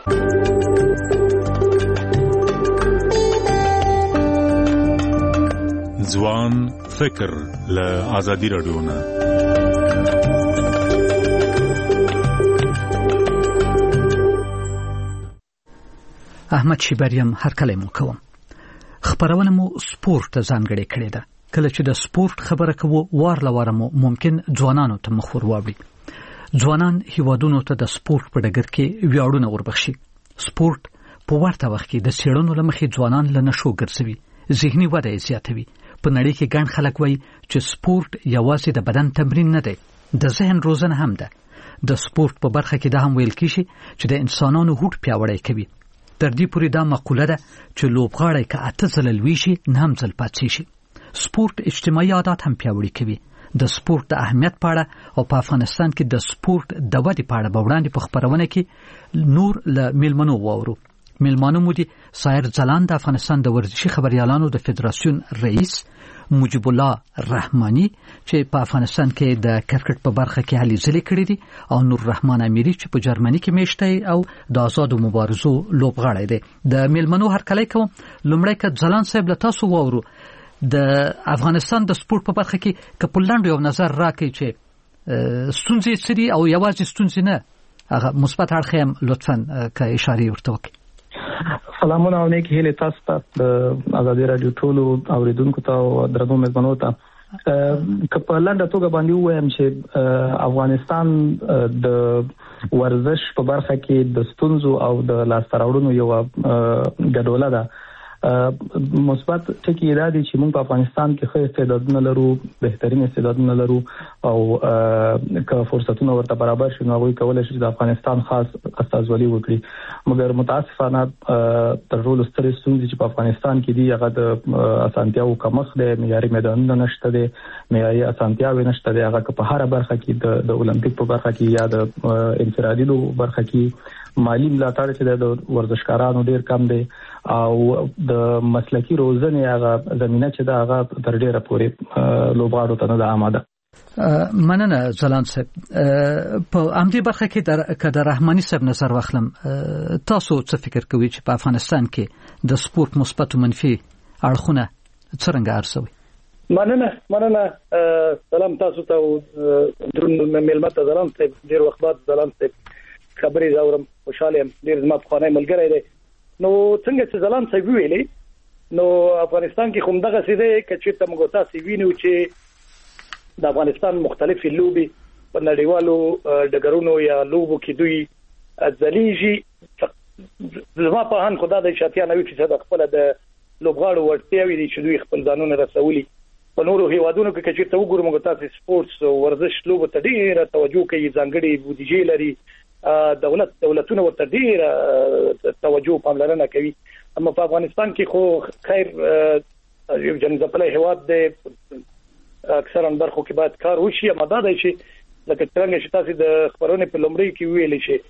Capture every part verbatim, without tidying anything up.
ځوان فکر له آزادي رادیو نه. احمد شیبریم هر کله مو کوم. خبرونه مو سپورت ته ځانګړې کړې ده. کله چې د سپورت خبره کوو وار لواره مو ممکن ځوانانو ته مخ ور واوړي. ځوانان هیوادونو ته د سپورت په ډګر کې ویاړونه وربخشي. سپورت په ورته وخت کې د سیړنو لمخې ځوانان له نشو ګرځوي، ذهني وده یې زیاتوي. په نړۍ کې ګڼ خلک وایي چې سپورت یوازې د بدن تمرین نه دی، د ذهن روزنه هم ده. د سپورت په برخه کې دا هم ویل کیږي چې د انسانانو هوډ پیاوړی کوي. تر دې پورې دا مقوله ده چې لوبغاړی که اته ځله لوی شي نه هم ځل پاتې شي. سپورت اجتماعي عادات هم پیاوړي کوي. د سپورت د اهمیت په اړه او په افغانستان کې د سپورت د ودې په اړه به وړاندې په خبرونه کې نور له میلمنو واورو. میلمانو مو دي سایر ځلان د افغانستان د ورزشي خبريالانو د فدراسیون رئیس مجيب الله رحماني چې په افغانستان کې د کرکټ په برخه کې هلې ځلې کړې دي، او نور رحمان امیری چې په جرمني کې میشته او د آزادو مبارزو لوبغاړی دی. د میلمنو هر کله کوم لومړی که ځلان صاحب له تاسو واورو د افغانستان د سپورت په برخه کې کپلند یو نظر راکړي چې ستونزې سری او یوازې ستونزې نه، هغه مثبت اړخ هم لطفاً که اشاره ورته وکړي. سلامونه او نیک هیله تاسو ته د آزادي رادیو ټولو اوریدونکو ته او درنو مېلمنو ته. که په لنډه توګه باندې ووایم چې افغانستان د ورزش په برخه کې د ستونزو او د لاسته راوړنو یو ګډوله ده. مثبت ټکی دا دی چې موږ په افغانستان کې ښه استعدادونه لرو، بهترین استعدادونه لرو، او که فرصتونه ورته برابر شي نو هغوی کولی شي چې د افغانستان خاص استازولي وکړي. مګر متاسفانه تر ټولو سترې ستونزې چې په افغانستان کې دي هغه د اسانتیاوو کمښت دی، معیاري میدانونه نشته دی، معیاري اسانتیاوې نشته دی. هغه که په هره برخه کې د اولمپیک په برخه کې یا د انفرادي لوبو برخه کې مالی ملاتړ چې د ورزشکارانو ډیر کم دی، او د مسلکی روزنې هغه زمينه چې دا هغه تر ډیره پورې لوبغاړو ته نه ده آماده. مننه ځلان صاحب. په امدی برخه کې در کده رحماني صاحب نظر واخلم، تاسو څه فکر کوئ چې په افغانستان کې د سپورت مثبت او منفي اړخونه څنګه ارسوي؟ مننه مننه سلام تاسو ته درون ملمت ځلان صاحب، ډیر وخت بعد ځلان صاحب خبرې زاورم، خوشاله یم، ډیر زما په خانه ملګری دی. نو څنګه چې ځلان صاحب ویلي، نو افغانستان کې کوم دغه سیده کچې ته موږ تاسو وینو چې د افغانستان مختلفې لوبي په نړیوالو ډګرونو یا لوبو کې دوی ځلیږي. زما په هان خدای د شاتیا نوې فیصد خپل د لوبغاړو ورتیاوي دي چې دوی خپل ځانونه رسولي. په نورو هیوادونو کې کچې ته وګورم موږ تاسو سپورتس او ورزش لوبو ته ډیره توجه کوي، ځانګړي بودیجه لري، دولت دولتونه ورته ډیر توجه پاملرنه کوي. اما په افغانستان کې خو خیر یو جنځپلې هواد دی، اکثرا برخو کې باید کار وشي. اما دا دی چې لکه څنګه چې تاسو د خبرونه په لومړی کې ویلې چې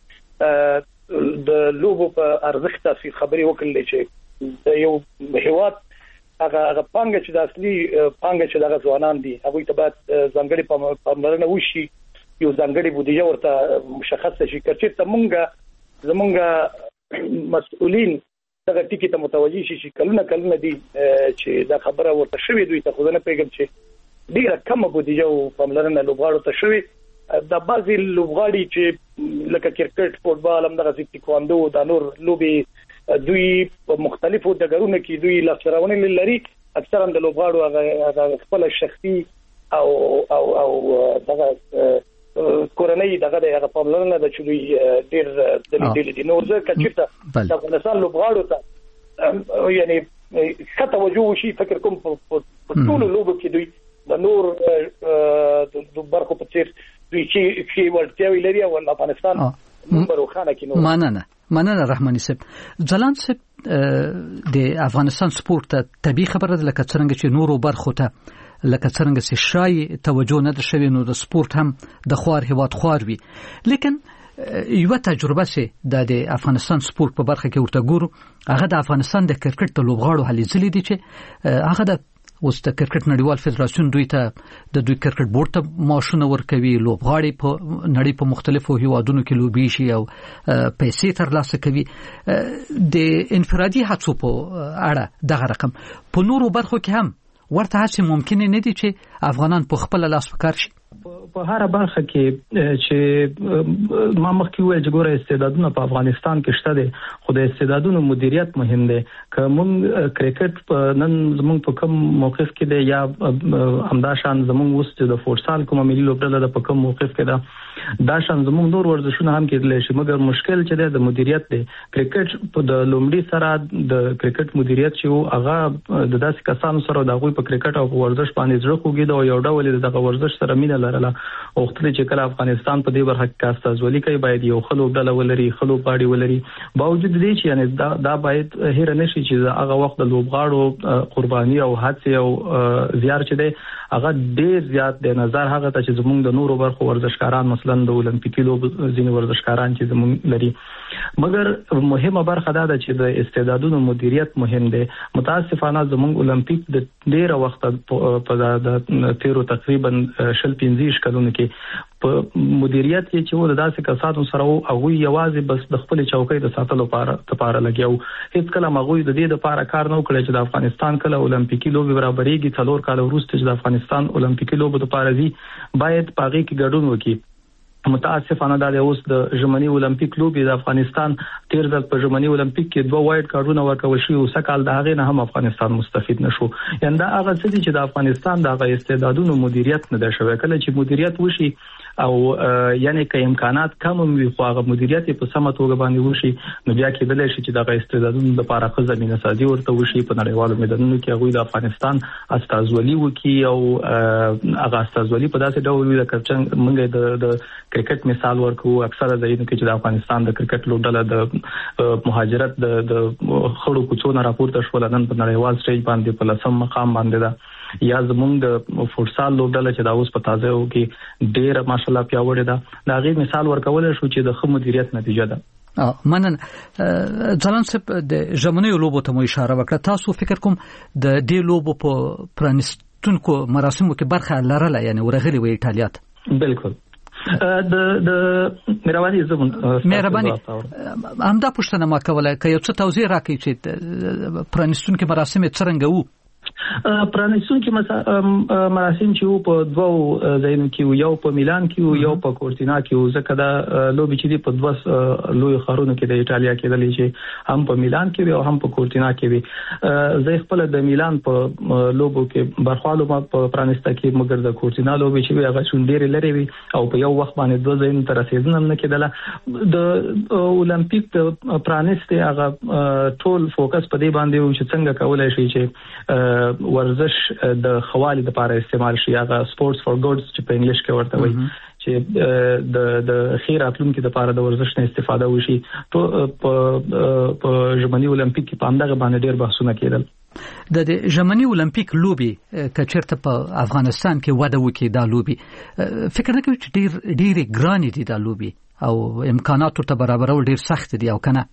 د لوبو په ارزښت تاسو خبرې وکړلې چې یو هواد هغه هغه پانګه چې د اصلي پانګه چې د ځوانان دي هغه ته باید ځانګړي پاملرنه وشي، یو ځانګړي بودیجه ورته مشخص شي. کچې ته مونږه زمونږه مسؤلین دغه ټکی ته متوجي شي چې کلونه کلونه دي چې دا خبره ورته شوې، دوی ته خو نه پیغام چې ډیره کم بودیجه او پاملرنه لوبغاړو ته شوې. د بعضي لوبغاړي چې لکه کرکټ، فوټبال، هم دغه تایکواندو، د نور لوبي دوی په مختلفو ډګرونو کې دوی لاسته لري. اکثرا د لوبغاړو هغه خپل شخصي او او او دغه کورنۍ دغه د پاملرنه د چوي ډیر د لیدل دي. نو ځکه چې د افغانستان لوبغاړو ته یعنی څه توجه وشي، فکر کوم په ټول لوبو کې دوی د نور د برخو په څیر دوی چې چې ورته لري او افغانستان نمبر وخانه کې نو. مننه مننه رحماني صاحب. ځلان صاحب د افغانستان سپورت ته طبي خبره ده، لکه څنګه چې نورو برخو ته لکه څنګه چې شای توجه نه درشوي، نو د سپورت هم د خوار هواد خوار وي. لیکن یو تجربه سي د افغانستان سپورت په برخه کې ورته ګورو، هغه د افغانستان د کرکټ د لوبغاړو هلې ځلې دي چې هغه د اوس د کرکټ نړیوال فدراسیون دوی ته د دوی کرکټ بورډ ته معاشونه ورکوي، لوبغاړي په نړۍ په مختلفو هیوادونو کې لوبي شي او پیسې ترلاسه کوي. د انفرادي هڅو په اړه دغه رقم په نورو برخو کې هم ورته هڅې ممکن نه دي چې افغانان په خپل لاس وکړ شي. په هر برخه کې چې ما مخکې ویل چې ګوره استعدادونه په افغانستان کې شته دي، خو د استعدادونو مدیریت مهم دی. که موږ کرکټ په نن زموږ په کوم موقف کې دی یا همدا شان زموږ اوس د فوټسال کومه ملي لوبډله د په کوم موقف کې ده، دا شان زموږ نور ورزشونه هم کېدلی شي، مګر مشکل چې دی د مدیریت دی. کرکټ په د لومړي سره د کرکټ مدیریت چې هغه د داسې کسانو سره د هغوی په کرکټ او ورزش باندې زړه خوږید او یو ډول دغه ورزش سره مینه لرله او خپل چې کله افغانستان په دې برخه کې استازولي کوي باید یو خلو ډله ولري، خلو پاړي ولري. باوجود دې چې یعنی دا, دا باید هیر نشي چې هغه وخت د لوبغاړو قرباني او هڅه او زیار چې دی هغه ډیر زیات د نظر هغه ته چې زموږ د نورو برخو ورزشکاران مثلا د اولمپیکي لوب ځینې ورزشکاران چې زموږ لري. مګر مهمه برخه دا ده چې د استعدادونو مدیریت مهم دی. متاسفانه زموږ اولمپیک د ډیره وخت په د تیرو تقریبا شل پنځه کلونو کې په مدیریت کې چې و د داسې کسانو سره او هغه یوازې بس د خپل چوکۍ د ساتلو لپاره لپاره لګیاو. هیڅ کله هغه د دې لپاره کار نه وکړي چې د افغانستان کله اولمپیکي لوبي برابرېږي څلور کال وروسته چې د افغانستان اولمپیکي لوبو لپاره زی باید پاغي کې ګډون وکړي. متاسفانه دا اوس د ژمنی اولمپیک لوبي د افغانستان تیر ځل په ژمنی اولمپیک کې دوه وایډ کارډونه ورکول شي او سکهال د هغه نه هم افغانستان مستفید نشو. یعنی دا هغه څه چې د افغانستان د استعدادونو مدیریت نه ده شوی. کله چې مدیریت وشي او یعنی که امکانات کم وي خو هغه مدیریت په سمه توګه باندې وشي نو بیا کېدلی شي چې د استعدادونو لپاره ښه زمینه سازي ورته وشي، په نړیوالو میدانونو کې هغوی د افغانستان استازولي وکړي او هغه استازولي په داسې ډول وي لکه څنګه موږ د کرکټ مثال ورکو. اکثره ځایونو کې چې د افغانستان د کرکټ لوبډله د مهاجرت د خړو کوڅو نه راپورته شول، نن په نړیوال سټیج باندې په لسم مقام باندې ده. یا زموږ د فوټسال لوبډله چې دا اوس په تازه او کې ډېر ماشاءالله پیاوړې ده، دا غي مثال ورکول شو چې د خو مدیریت نتیجه ده. منن ځلان صاحب د ژمنیو لوبو ته مو اشاره وکړه. تاسو فکر کوم د دې لوبو په پرانستونکو مراسمو کې برخه لرله، یعنی ورغلي وي ایټالیا ته؟ بالکل. د د مهرباني زمون مهرباني همدا پوښتنه ما کوله که یو څه توضیح راکړئ چې پرانستونکو مراسم څنګه وو؟ پرانستونکو مراسم چې وو په دوه ځایونو کې، یو په میلان کې او یو په کورتینا کې وو. ځکه دا لوبي چې دی په دوه لوی ښارونو کې د ایټالیا کې دلې چې هم په میلان کې او هم په کورتینا کې وي. زه خپل د میلان په لوبو کې برخوالو ما په پرانسته کې، مګر د کورتینا لوبي چې هغه شونډېر لري وي او په یو وخت باندې دوه ځایونو ته رسیدنه نه کېدله. د اولمپیک د پرانسته هغه ټول فوکس په دې باندې و چې څنګه کولای شي چې ورزش د خوالي د لپاره استعمال شي، هغه سپورتس فور ګډز چې په انګلیش کې ورته وایي، چې د د خیر اتلونکو د لپاره د ورزش نه استفاده وشي. په په ژمنی اولمپیک کې په همدغه باندې ډېر بحثونه کېدل. د ژمنی اولمپیک لوبي کچرته په افغانستان کې وده وکړي دا لوبي، فکر نه کوي چې ډېر ډېر ګران دي دا لوبي او امکانات ورته برابرول ډېر سخت دي او کنه؟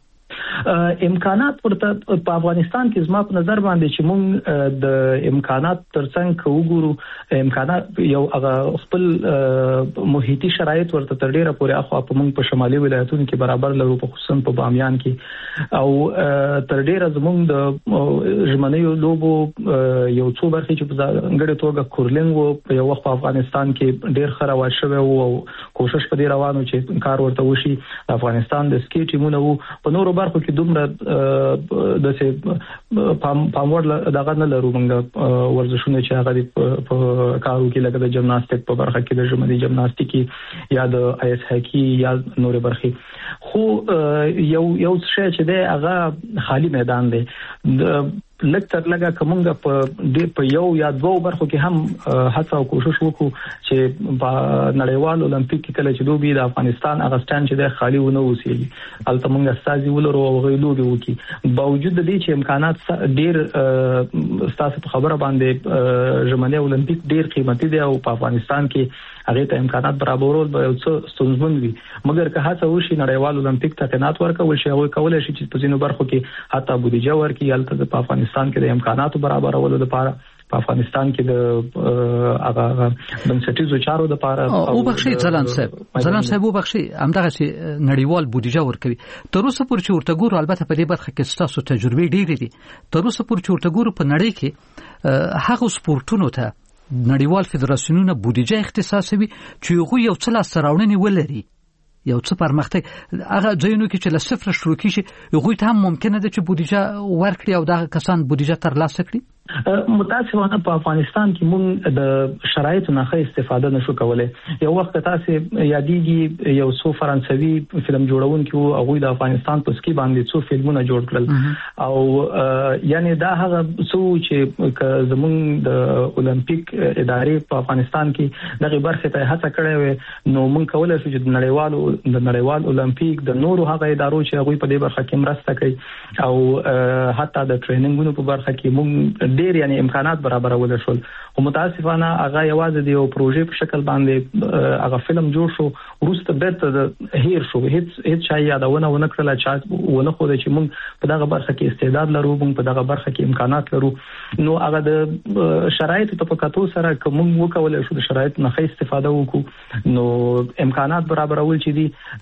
امکانات ورته په افغانستان کې زما په نظر باندې چې موږ د امکانات ترڅنګ وګورو، امکانات یو هغه خپل محیطي شرایط ورته تر ډیره پورې اخوا په موږ په شمالي ولایتونو کې برابر لرو، په خصوصا په بامیان کې او تر ډیره زموږ د ژمنیو لوبو یو څو برخې چې په ځانګړي توګه کورلینګ وو په یو وخت په افغانستان کې ډیر خراب شوی او کوشش په دې روانو چې کار ورته وشي. افغانستان د سکی ټیمونه وو، په نورو برخو کې دومره د څه پاموړ دغه نه لرو موږ ورزشونه چې هغه په کارو کې لکه د جمناستیک په برخه کې د ژمنی جمناستیکي یا د آیس هاکی یا نور برخې. خو یو یو څه چې دی هغه خالی میدان دی. لکه تر لګه کومه په په یو یا دوه برخو کې هم هڅه او کوشش وکړو چې په نړیوال اولمپیک کې کله چې دوی د افغانستان هغه ستان چې د خالی ونه وسیږي البته موږ استازي ولرو او غوښلو دی وکي. باوجود د دې چې امکانات ډیر ستاسو په خبره باندې ژمنی اولمپیک ډیر قیمتي دی او په افغانستان کې هغه ته امکانات برابرول به یو څه ستونزمن وي، مګر که هڅه وشي نړیوال اولمپیک ته قناعت ورکول شي او کولای شي چې په ځینو برخو کې حتی بودیجه ورکړي، البته په افغانستان کې د امکاناتو برابرولو لپاره په افغانستان کې د هغه بنسټیزو چارو د لپاره او بخښي ځلان صاحب ځلان صاحب وبخښي همدغه چې نړیوال بودیجه ورکوي تر اوسه پورې چې ورته ګورو البته په دې برخه کې ستاسو تجربې ډېرې دي تر اوسه پورې چې ورته ګورو په نړۍ کې هغه سپورټونو ته نړیوال فدراسیونونه بودیجه اختصاصوي چې هغه یو څه لاس راوړنې ولري یو څه پرمختګ هغه ځایونو کې چې له صفر شروع کیږي هغه ته هم ممکنه ده چې بودیجه ورکړي او دا کسان بودیجه ترلاسه کړي متاسفانه په افغانستان کې موږ د شرایطو نه ښه استفاده نشو کولای یو وخت تاسو یادېږي یو څو فرانسوي فلم جوړونکي او هغه د افغانستان په سکی باندې څو فلمونه جوړ کړل او یعنی دا هغه څو چې زموږ د اولمپیک ادارې په افغانستان کې دغه برخه ته هڅه کړې و نو موږ کولای شو چې د نړیوالو د نړیوال اولمپیک د نورو هغه ادارو چې هغه په دې برخه کې مرسته کوي او حتی د ټریننګونو په برخه کې موږ ډېر یعنی امکانات برابرول شول او متاسفانه هغه یوازې د یو پروژې په شکل باندې هغه فلم جوړ شو ورسته بیرته د هیر شو هیڅ هیڅ شای یادونه ونه کړل چې ونه خو د چې موږ په دغه برخه کې استعداد لرو موږ په دغه برخه کې امکانات لرو نو هغه د شرایطو په کتو سره کوم وکول شو د شرایطو نه استفاده وکړو نو امکانات برابرول چې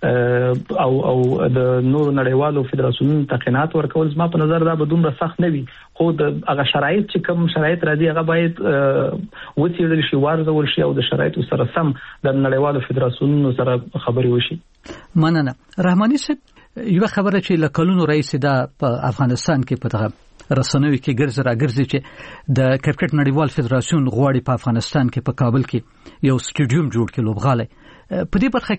دي او او د نور نړیوالو فدراسیونونو تقنینات ورکول زما په نظر دا بدون سخت نه وي خو د هغه شرایط چې کوم شرایط راځي هغه باید وڅېړل شي وارزول شي او د شرایطو سره سم د نړیوالو فدراسیونونو سره خبري وشي مننه رحماني صاحب یو خبره چې لکلونو رئیس دا په افغانستان کې په دغه رسنوي کې ګرځي را ګرځي چې د کرکټ نړیوال فدراسیون غواړي په افغانستان کې په کابل کې یو سټیډیوم جوړ کړي لوبغاله په دې برخه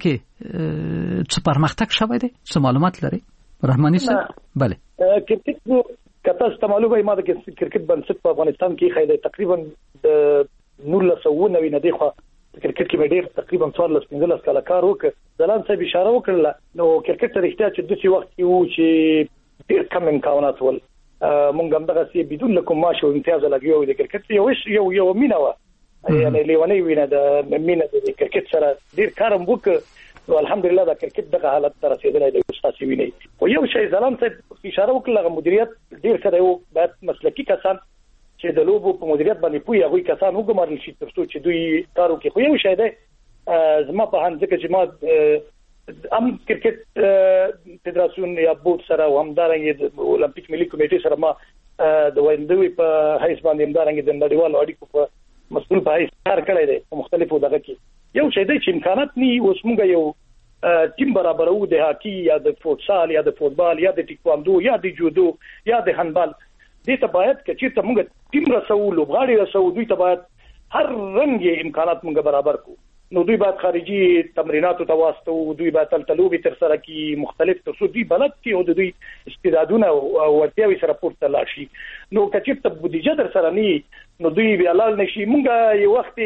کې څه پرمختګ شوی دی څه معلومات لري رحماني صاحب bale کرکټ کته ست معلومه ما د کرکټ بنسټ په افغانستان کې خایله تقریبا د نور له سوونه ویني دی خو کرکټ کې ډېر تقریبا څوار لس پنځلس کاله کار وکړ ځلان صاحب اشاره وکړه نو کرکټ ته احتیاج د څه وخت کې وو چې ډېر کم امکانات ول مونږ هم دغه سي بدون لکه معاش او امتیاز لګیو د کرکټ یو یو یو مینا و یعنی لیونی وینه د مینا د کرکټ سره ډېر کارم وکړ نو الحمدلله دا کرکټ دغه حالت تر رسیدلای دی استاد ویني او یو شی ځلان صاحب اشاره وکړه مدیریت ډېر ښه دی او باید مسلکی کسان چې د لوبو په مدیریت باندې پوي هغه کسان وګمارل شي ترڅو چې دوی کارو کې خو یو شی دی زما په هان ځکه چې ما ام کرکټ فدراسیون یا بورډ سره او همدارنګه د اولمپیک ملي کمیټې سره ما د ویندوی په هیڅ باندې همدارنګه د نړیوالو اړیکو په مسؤل په هیڅ کار کړی دی په مختلفو دغه کې یو شی دی چې امکانات ني اوس موږ یو ټیم برابرو د هاکی یا د فوتسال یا د فوتبال یا د ټیکواندو یا د جودو یا د هاندبال دې ته باید چې ته موږ ټیم رسو لوبغاړي رسو دوی ته باید هر رنګ امکانات موږ برابر کو نو دوی باید خارجي تمریناتو ته واسطو دوی باید تلتلوبي تر سره کی مختلف ترڅو دوی بلد کی او دوی استعدادونه او ورتیاوي سره پورته لاشي نو کچې ته بودیجه در سره ني نو دوی بیا لال نشي موږ یو وخت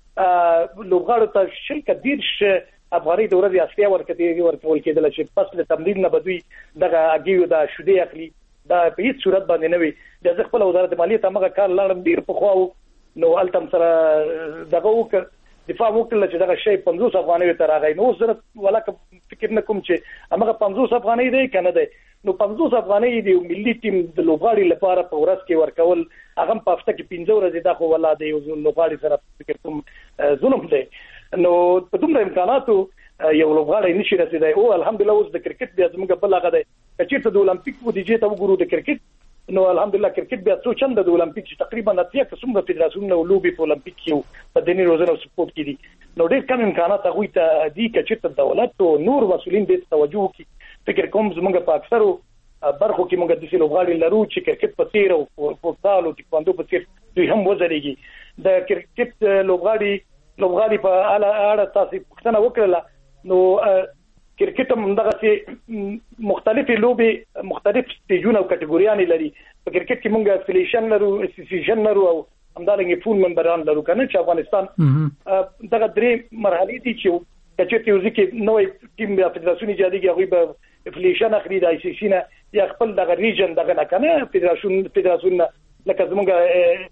لوبغاړو ته شرکت دیرش افغاني د ورځې اصلي ورکړي ورکول کېدل چې پس له تمرین نه بدوي دغه اګیو دا شوده اخلي دا په هیڅ صورت باندې نه وي د خپل وزارت مالیه ته مګه کار لاړم ډیر په خواو نو التم سره دغه وک دفاع وکړل چې دغه شی پنځوس افغاني تر هغه نو زره ولکه فکر نه کوم چې هغه پنځوس افغاني دی کنه دی نو پنځوس افغاني دی ملي ټیم د لوبغاړي لپاره په ورځ کې ورکول هغه په هفته کې پنځه ورځې دا خو ولا دی یو لوبغاړي سره فکر کوم ظلم دی نو په دومره امکاناتو یو لوبغاړی نشي رسیدای او الحمدلله اوس د کرکټ بیا زموږ بل هغه دی چې ته د اولمپیک بودیجه ته وګورو د کرکټ نو الحمدلله کرکټ بیا څو چنده د اولمپیک چې تقریبا اتیا قسم د فدراسیون نو لوبي په اولمپیک کې په دني روزنه سپورت کې دي نو ډېر کم امکانات هغه ته دي چې ته دولت او نور مسولین دې توجه کوي فکر کوم زموږ په اکثرو برخو کې موږ د سیلو غاړي لرو چې کرکټ په تیر او فوتبال او ټیکواندو په تیر دوی هم وځلېږي د کرکټ لوبغاړي لوبغاړي په اړه تاسو پوښتنه وکړه نو کرکټ هم دغه مختلفې لوبې مختلف سټیجونه او کټګوریانې لري په کرکټ کې موږ افیلیشن لرو اسوسییشن لرو او همدارنګه فول ممبران لرو کنه چې افغانستان دغه درې مرحلې دي چې کچې یو ځکه نوې ټیم د فدراسیون ایجادي هغه به افیلیشن اخلي د آی سی سی نه یا خپل دغه ریجن دغه نه کنه فدراسیون فدراسیون لکه زموږ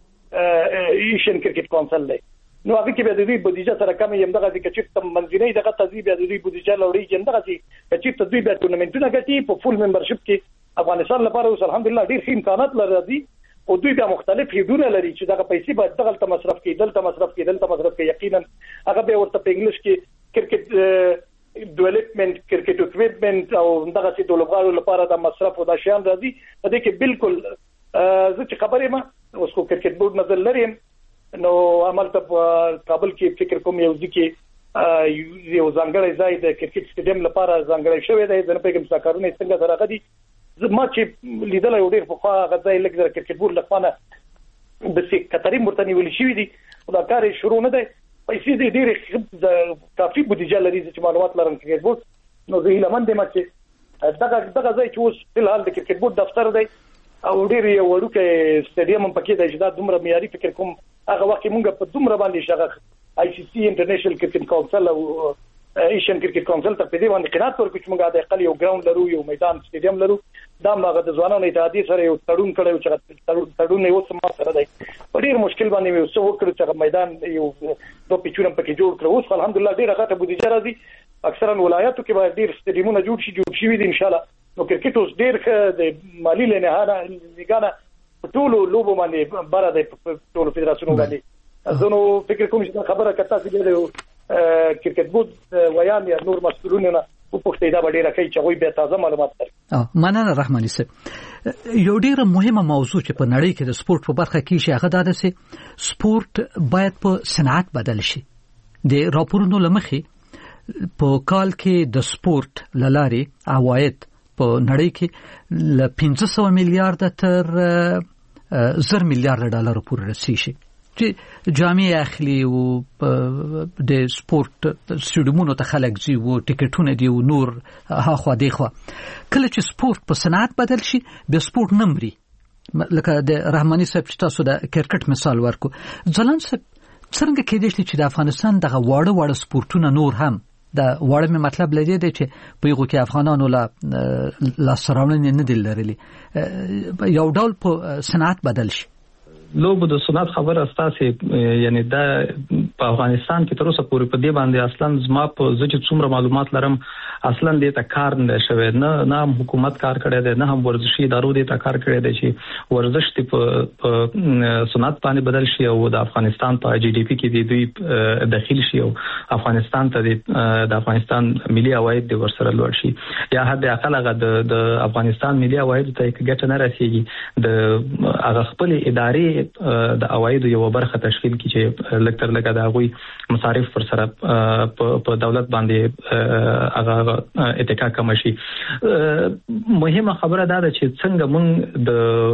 ایشین کرکټ کونسل دی نو هغه کې به د دې بودیجه سره کم یم دغه چې تم منځنۍ دغه تذیب د دې بودیجه لوري چې دغه چې چې دوی به ټورنمنټونه کوي په فول ممبرشپ کې افغانستان لپاره اوس الحمدلله ډیر ښه امکانات لري او دوی بیا مختلف هیډونه لري چې دغه پیسې باید دغه مصرف کړي دلته مصرف کړي دلته مصرف کړي یقینا هغه به ورته په انګلیش کې کرکټ ډیولپمنٹ کرکټ اکوپمنٹ او دغه سي دولبغالو لپاره د مصرف او د شیان راځي په دې کې بالکل زه چې خبرې ما اوس کو کرکټ بورډ نظر لرم نو عمل ته کابل کې فکر کوم یو ځکه یو ځانګړی ځای د کرکټ سټیډیم لپاره ځانګړی شوی دی د پیګم ساکارونه څنګه سره غدي ما چې لیدل یو ډیر په خوا غځای لګ د کرکټ بورډ لپاره د سي قطري مرتنی ویل شوی دی دا کار شروع نه دی پیسې دې ډیر کافي بودیجه لري چې معلومات لرم کرکټ بورډ نو زه هیله مند یم چې دغه دغه ځای چې اوس په حال د کرکټ بورډ دفتر دی او ډیر یو وړوکی سټیډیم هم پکې دی چې دا دومره معیاري فکر کوم هغه وخت موږ په دومره باندې شغه آی سی سی انټرنیشنل کرکټ کونسل او ایشین کرکټ کونسل ته په دې باندې قناعت ورکړو چې موږ د اقل یو ګراوند لرو یو میدان سټیډیم لرو دا موږ د ځوانانو اتحادیې سره یو تړون کړو چې تړون یې اوس ما سره دی په ډیر مشکل باندې یو څه وکړو چې میدان یو دوه پیچونه پکې جوړ کړو اوس الحمدلله ډیر غټه بودیجه راځي اکثرا ولایتو کې باید ډیر سټیډیمونه جوړ شي جوړ شي دي ان شاء الله نو کرکټ اوس ډیر د مالی لنهانه لګانه ټولو لوبو باندې بار دی ټولو فدراسیونو باندې زه نو فکر کوم چې خبره کته چې د کرکټ بورډ ویان یا نور مسؤلینونه په پښتو دا ډیره کوي چې غوي به تازه معلومات لري مننه رحماني صاحب یو ډیره مهمه موضوع چې په نړۍ کې د سپورت په برخه کې شي هغه دا چې سپورت باید په صنعت بدل شي د راپورونو لمخې په کال کې د سپورت لارې عواید په نړۍ کې ل پنځه سوه میلیارډ تر زر میلیارډ ډالر پورې رسیږي چې جامع اخلي او د سپورت سټیډیمونو ته خلک ځي او ټیکټونه دی او نور هاخوا دیخوا کله چې سپورت په صنعت بدل شي به سپورت نمري لکه د رحماني صاحب چې تاسو د کرکټ مثال ورکو ځلان صاحب څنګه کېدای شي چې د افغانستان دغه واړه واړه سپورتونه نور هم دا وړه مې مطلب لري دی چې په یو کې افغانانو لا لا سراونې نه دي لرلي یو ډول په صنعت بدل شي لوب د صنعت خبره اساسه یعنی دا په افغانستان کې تر اوسه پورې په دې باندې اصلا زما په ځکه څومره معلومات لرم اصلا دې ته کار نه شوی نه نه حکومت کار کړی دی نه هم ورزشي ادارو دې ته کار کړی دی چې ورزش په صنعت باندې بدل شي او د افغانستان په جی ډي پی کې د دوی داخل شي او افغانستان ته د افغانستان ملي عواید د ورسره لوړ شي یا حد اقل هغه د افغانستان ملي عواید ته ګټه نه رسیږي د هغه خپل ادارې د عوایدو یو برخه تشکیل کی چې لکتر لګا د غوي مصارف پر سره په دولت باندې هغه اتکا کم شي مهمه خبره دا ده چې څنګه موږ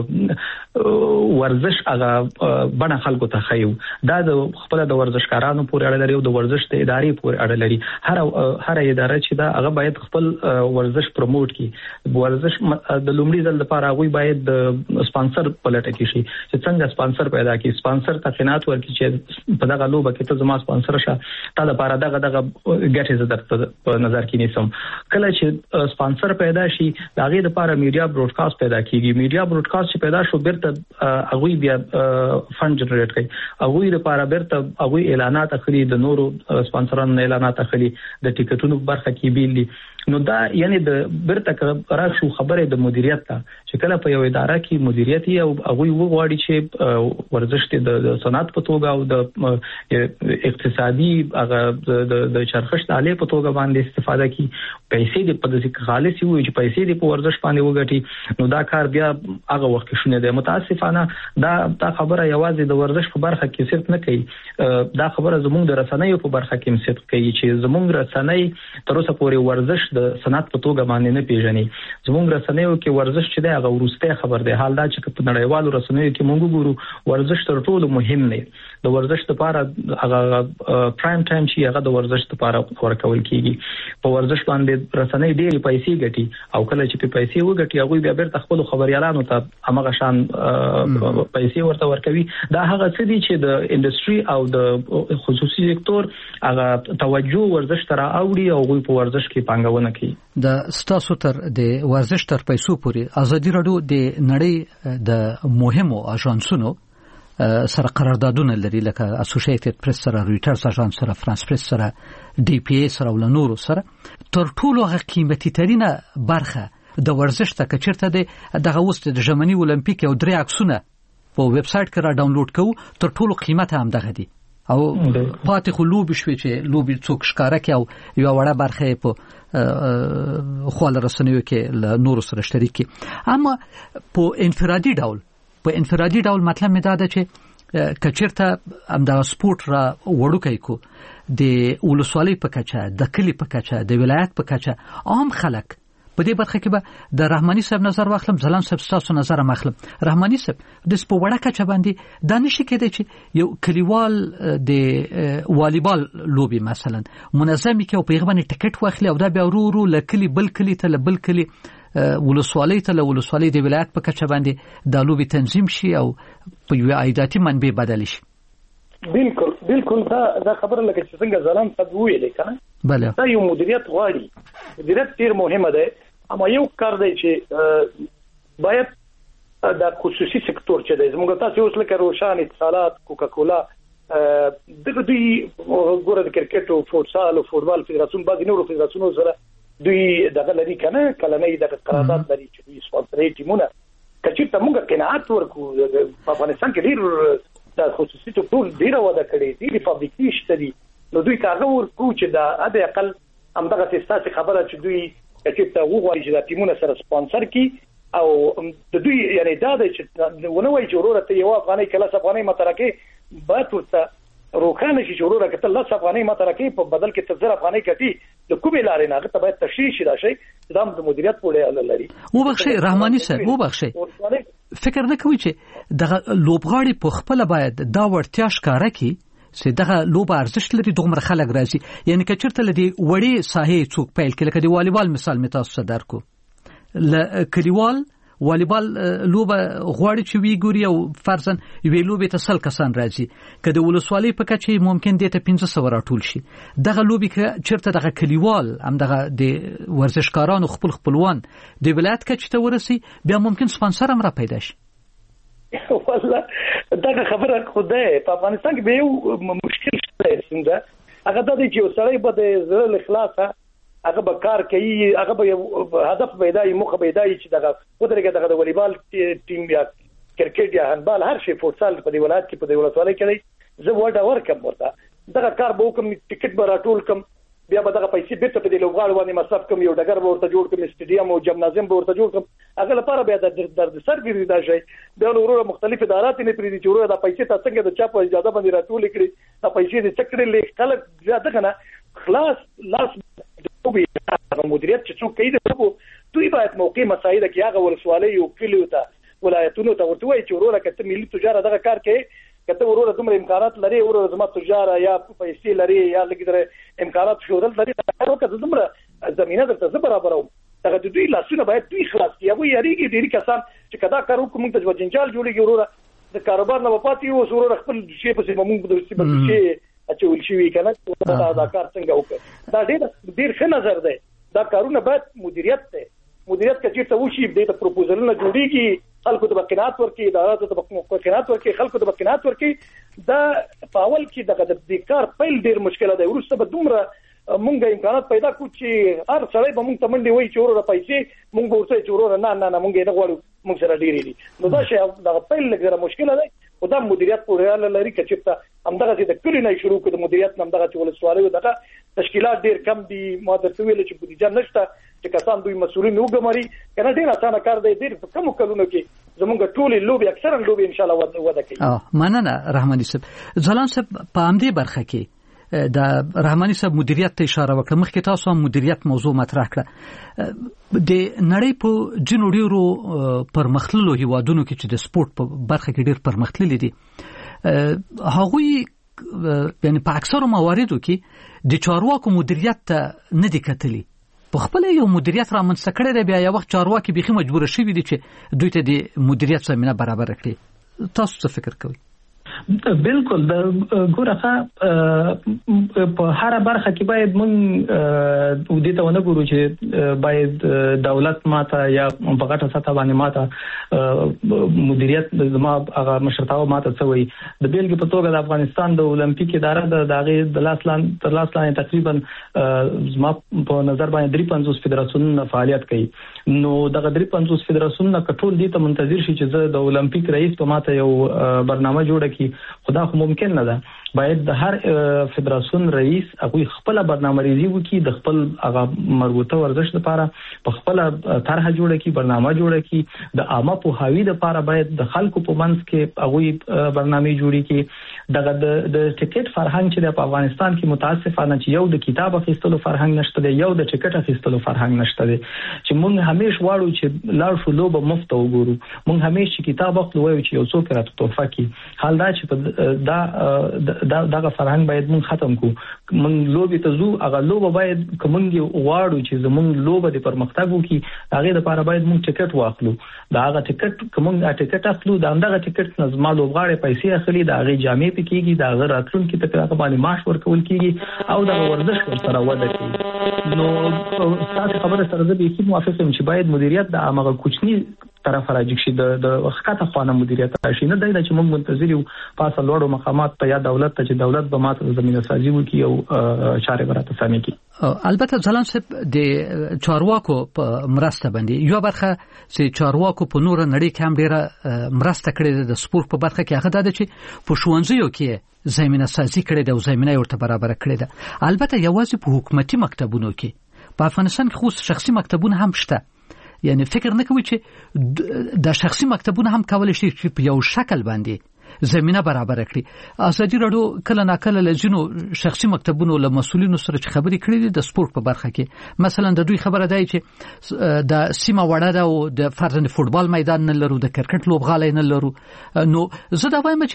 د ورزش هغه بڼه خلکو ته خایو دا د خپل د ورزشکارانو پورې اړه لري او د ورزش د ادارې پورې اړه لري هر هر اداره چې دا هغه باید خپل ورزش پروموټ کړي ورزش د لومړي ځل لپاره غوي باید د سپانسر پلټ کې شي چې څنګه سپانسر پیدا کی سپانسر ته قناعت ورکړي چې په دغه لوبه کې ته زما سپانسر شه تا د لپاره دغه دغه ګټه زه درته په نظر کې نیسم کله چې سپانسر پیدا شي د هغه لپاره میډیا براډکاسټ پیدا کیږي میډیا براډکاسټ چې پیدا شو بیرته هغه بیا فند جنریټ کوي هغه لپاره بیرته هغه اعلانات اخلي د نورو سپانسرانو اعلانات اخلي د ټیکټونو برخه کې بیلي نو دا یعنی د بیرته راښو خبره د مدیریت ته چې کله په یو اداره کې مدیریت او هغه وغواړي چې ورزش د صنعت په توګه او د اقتصادي هغه د چرخش د اله په توګه باندې استفاده کوي پیسې د پدې خالص وي چې پیسې د ورزش باندې وګټي نو دا کار بیا هغه وخت شونه دی متاسفانه دا دا خبره یوازې د ورزش په برخه کې صرف نه کوي دا خبره زموږ د رسنیو په برخه کې صرف کوي چې زموږ رسنۍ تر اوسه پورې ورزش د صنعت په توګه باندې نه پیژني زموږ رسنیو کې ورزش چې دی هغه ورسته خبر دی حال دا چې په نړیوالو رسنیو کې موږ ګورو ورزش تر ټولو مهم دی د ورزش لپاره هغه پرایم ټایم چې هغه د ورزش لپاره ورکول کیږي په ورزش باندې رسنۍ ډېری پیسې ګټي او کله چې په پیسې وګټي هغه بیا بیرته خپل خبريالانو ته هغه شان پیسې ورته ورکوي دا هغه څه دي چې د انډستری او د خصوصي سکتور هغه توجه ورزش تر اوړي او غوي په ورزش کې پانګونه کوي د ستاسو تر د ورزش تر پیسو پورې ازادي راډیو د نړۍ د مهمو اژانسونو سره قراردادونه لري لکه اسوسییټډ پریس سره رويټرز اژانس سره فرانس پریس سره ډي پی ای سره ولنورو سره تر ټولو هغه قیمتي ترينه برخه د ورزش ته کچرته د دغه وست د ژمنی اولمپیک او درې عکسونه په ویب سټ کې را ډاونلوډ کوو تر ټولو قیمت هم دغه دی او پاتې خو لوبي شوي چې لوبي څوک ښکارا کوي او یو وړه برخه په خواله رسنیو کې له نورو سره شریک کی. اما په انفرادي ډول په انفرادي ډول مطلب مې دا ده چې کچیرته امدا سپورت را وړوکای کو د ولسوالۍ په کچه د کلی په کچه د ولایت په کچه عام خلک په دې برخه کې به د رحماني صاحب نظر واخلم ځلان صاحب تاسو نظر مخلم. رحماني صاحب د سپوړه کچه باندې د نشي کېدای چې یو کلیوال د والیبال لوبي مثلا منظمي کې او پیغمبري ټیکټ واخلي او دا بیا ورو ورو لکلی بل کلی ته بل کلی ولسوالۍ ته ولسوالۍ د ولایت په کچه باندې د لوبي تنظیم شي او په یو عایداتي منبع بدل شي. بالکل بالکل دا دا خبره لکه چې څنګه ځلان ته ویلې کنه بله دا یو مدیریت غواړي. مدیریت ډیر مهمه ده اما یو کار دی چې باید د خصوصي سکتور چې د زموږ تاسو اوس لکه روشان اتصالات کوکاکولا دغه دوی ګوره د کرکټ او فوتسال او فوتبال فدراسیون بعض نورو فدراسیونو سره دوی دغه لري کنه کلنۍ د قرارداد لري چې دوی سپانسري ټیمونه کچې ته موږ قناعت ورکو. په افغانستان کې ډیر د خصوصي سکتور ډیر وده کړې دي فابریکې شته دي نو دوی کاغه ورکو چې دا د اقل همدغه تاسو خبره چې دوی چې ته وګورئ چې د ټیمونو سره سپانسر کی او د دوی یعنی دا چې ونه وایي چې ورور ته یو افغاني کله افغاني مترکه به ورته روخانه شي چې ورور کته الله افغاني مترکه په بدل کې تزر افغاني کټي د کومې لارې نه ته باید تشریح شي دا شي د مدیریت په اړه لري. و بخښي رحماني صاحب و بخښي فکر نه کوي چې دغه لوبغاړي په خپل باید دا ورتیا ښکارا کی چې دغه لوب ارزښت لري دومره خلک راځي. یعنی کچرته لدی وړي ساحې څوک پیل کړي لکه دی والیبال مثال می تاسو درکو ل کلیوال والیبال لوب غواړي چې وی ګوري او فرضاً وی لوبې ته سل کسان راځي کله ولسوالۍ په کچې ممکن دې ته پنځه سوه راټول شي. دغه لوبې کې چیرته دغه کلیوال هم دغه د ورزشکارانو خپل خپلوان د ولایت کچې ته ورسي بیا ممکن سپانسر هم را پیدا شي. والله دا خبره خوده په افغانستان کې به یو مشکل شته څنګه هغه د دې چې سړی به د زړه اخلاصه هغه به کار کوي هغه به هدف پیدای مخه پیدای چې دغه قدرت دغه د والیبال ټیم یا کرکټ یا هاندبال هر شي فوتسال په دی ولایت کې په دی ولایت کې زه وړه ورکم ورته دغه کار به کوم ټیکټ به راټول کم بیا به دغه پیسې بیرته په دی لوګاړ باندې مصرف کم یو ډګر به ورته جوړ کم سټیډیم او جمنازیم به ورته جوړ کم هغه لپاره بیا د درد سر ګرځي دا شي بیا ورو مختلف ادارات نه پریدي چې ورو د پیسې تاسو څنګه د چا په اجازه باندې راټول کړي د پیسې د چکرې لیک خلک زیاته کنه خلاص لاس مدیریت چې څوک کوي د دوی باید موقع مساعده کې هغه ولسوالۍ او کلیو ته ولایتونو ته ورته وایي چې ورو کته ملي تجارت دغه کار کوي کته ورو دومره امکانات لري ورو زما تجارت یا پیسې لري یا لګیدره امکانات شودل لري هغه کته دومره زمينه درته برابرو دغه دوی لاسونه باید دوی خلاص کړي او یاريږي ډیری کسان چې کدا کارو کوم ته جنجال جوړيږي ورو د کاروبار نه پاتې او ورو خپل شی په سیمه موږ د سیمه شي اچول شي کنه دا کار څنګه وکړه دا ډیر ډیر ښه نظر دی. دا کارونه باید مدیریت ته مدیریت کې چې وشي د پروپوزلونو جوړیږي خلکو ته بقینات ورکړي اداراتو ته بقینات ورکړي خلکو ته بقینات ورکړي دا په اول کې دغه د کار پیل ډیر مشکل دی ورسته به دومره مونږه امکانات پیدا کو چې هر سړی به مونږ ته منډي وای چې ورو پیسې مونږ ورته چې ورو نه نه نه مونږ نه غواړو مونږ سره ډیری دي نو دا شی دغه پیل لږه مشکل دی او دا مدیریت په اړه لري چې ته همدغه د کلی نه شروع کړو مدیریت همدغه چې ولسوالۍ دغه تشکیلات ډیر کم دي ما درته ویل چې بودیجه نشته چې کسان دوی مسؤلین وګماري کنه ډیر اسانه کار دی ډیر په کوم کلونو کې زمونږ ټولې لوبي اکثرا لوبي ان شاء الله وده کوي. اه مننه رحماني صاحب. ځلان صاحب په همدې برخه کې د رحماني صاحب مدیریت ته اشاره وکړه مخکې تاسو هم مدیریت موضوع مطرح کړه د نړۍ په جنو ډیرو پرمختللو هیوادونو کې چې د سپورت په برخه کې ډیر پرمختللي دي هغوی یعنی په اکثرو مواردو کې د چارواکو مدیریت ته نه دي کتلي په خپل یو مدیریت را منځته کړی دی بیا یو وخت چارواکي بيخي مجبور شوي دي چې دوی ته د مدیریت زمينه برابر کړي. تاسو څه فکر کوئ؟ بالکل د ګورخه په هر برخه کې باید مونږ د دې ته ونه ګورو چې باید دولت ماته یا په غټه سطح باندې ماته مدیریت زما هغه مشرتاو ماته څوي د بیلګې په توګه د افغانستان د اولمپیک اداره د داغه د لاسلان تر لاسلان تقریبا زما په نظر باندې درې پنځوس فدراسیونونه فعالیت کوي نو دغه درې پنځوس فدراسیونونه کټول دي ته منتظر شي چې زه د اولمپیک رئیس په ماته یو برنامه جوړه کړي، خدا خو ممکن نه ده. باید د هر فدراسیون رئیس هغه خپل برنامه‌ریزي وکړي، د خپل هغه مربوطه ورزش لپاره په خپل طرح جوړه کړي، برنامه جوړه کړي. د عامه پوهاوی لپاره باید د خلکو په منځ کې هغه برنامه جوړي کړي. دغه د ټیکټ فرهنګ چې په افغانستان کې متاسفانه چې یو د کتاب اخیستلو فرهنګ نشته دی، یو د ټیکټ اخیستلو فرهنګ نشته دی. چې موږ همیش واړو چې لاړ شو لوبه مفت وګورو، موږ همیش چې کتاب اخلو وایو چې یو څوک راته تحفه کړي. حال دا چې دا دا دغه فرهنګ باید موږ ختم کړو. موږ لوبې ته ځو، هغه لوبه باید کومنګ غواړو چې زموږ لوبه د پرمختګ وکړي، هغه لپاره باید موږ ټیکټ واخلو. دا هغه ټیکټ کومنګ ټیکټ اخلو، دا هغه ټیکټ نظم لوبغاړي پیسې اخلي، دا هغه جامې پکېږي، دا هغه راتلونکي ته هغه باندې معاش ورکول کیږي او دا ورزش ورسره وده کوي. نو تاسو خبره سره د بیخي موافق یم چې باید مدیریت د هغه کوچنی طرف راځي چې د د وخت خوانه مدیریت راشي، نه دی چې موږ منتظر یو پاسه لوړو مقامات ته یا دولت ته چې دولت به ماته زمينه سازي وکړي او چارې براته سمې کړي. البته ځلان صاحب د چارواکو په مرسته باندې یو برخه چې چارواکو په نور نړۍ کې هم ډیره مرسته کړې د سپورت په برخه کې، هغه د چې په ښوونځیو کې زمينه سازي کړې ده او زمينه ورته برابر کړې ده. البته یوازې په حکومتي مکتبونو کې، په افغانستان کې خو شخصي مکتبونه هم شته. یعنی فکر نه کوي چې د شخصي مکتبونه هم کولای شي چې په یو شکل باندې زمينه برابر کړي. ازادي راډیو کله ناکله لجنو شخصي مکتبونو له مسولینو سره چې خبرې کړې دي د سپورت په برخه کې، مثلا د دوی خبره ده چې د سیمه وړه ده او د فرضاً فوتبال میدان نه لرو، د کرکټ لوبغالي نه لرو. نو زه دا وایم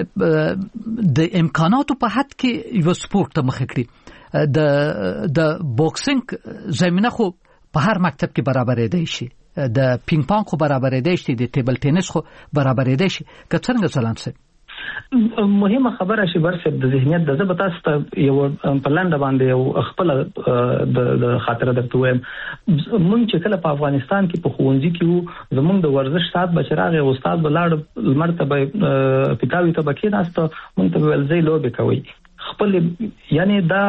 چې د امکاناتو په حد کې یو سپورت ته مخ کړي. د د بوکسینګ زمينه خو په هر مکتب کې برابرې دی شي، د پینګ پانګ خو برابرې دی شي، د ټیبل ټینس خو برابرې دی شي. که څنګه ځلان سي مهمه خبره شي برسب د ذهنیت د زبتا ست یو په لاندې باندې یو خپل د خاطر درته وایم. مونږ چې کله په افغانستان کې په خوندې کې زمونږ د ورزش سات بچراغه استاد بلاړ مرتبه پټاوي ته بکیناست، مونږ ته ولزې لوبې کوي خپل. یعنی دا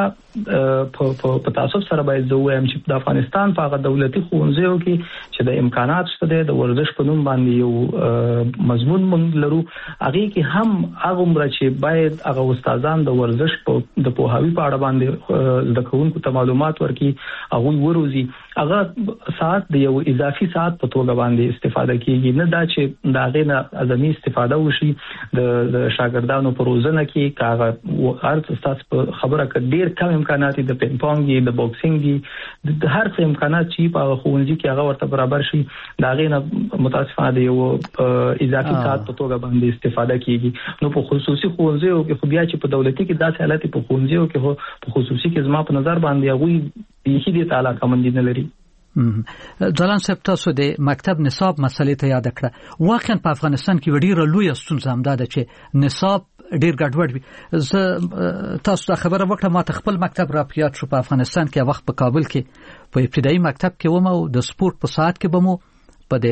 په تاسو سره باید زه وایم چې د افغانستان په دولتي ښوونځیو کې چې د امکانات شته د ورزش په نوم باندې یو مضمون مونږ لرو، هغه کې هم هغه عمر چې باید هغه استادان د ورزش په د پوهاوی په اړه باندې د کوونکو ته معلومات ورکړي، هغه وروزي هغه ساعت د یو اضافي ساعت په توګه باندې استفاده کیږي، نه دا چې دا غینه ازمي استفاده وشي د شاګردانو په روزنه کې کاغه هر تاسو په خبره کې ډیر کم امکانات د پینګ پونګ د بوکسینګ د هر څه امکانات چې په خوندې کې هغه ورته برابر شي، دا غینه متاسفانه د یو اضافي ساعت په توګه باندې استفاده کیږي. نو په خصوصي خوندې کې خو بیا چې په دولتي کې داسې حالت په خوندې کې هو په خصوصي کې زما په نظر باندې هغه یې دې تعالی کومندې نه لري. ځلان صاحب تاسو د مکتب نصاب مسلې ته یاد کړه. واقعا په افغانستان کې ډیره لوی ستونزه هم ده چې نصاب ډیر ګډوډ وي. زه تاسو ته خبره وکړم، ما ته خپل مکتب را پیاد شو په افغانستان کې، وخت په کابل کې په ابتدایي مکتب کې ومه او د سپورت په ساعت کې بمو په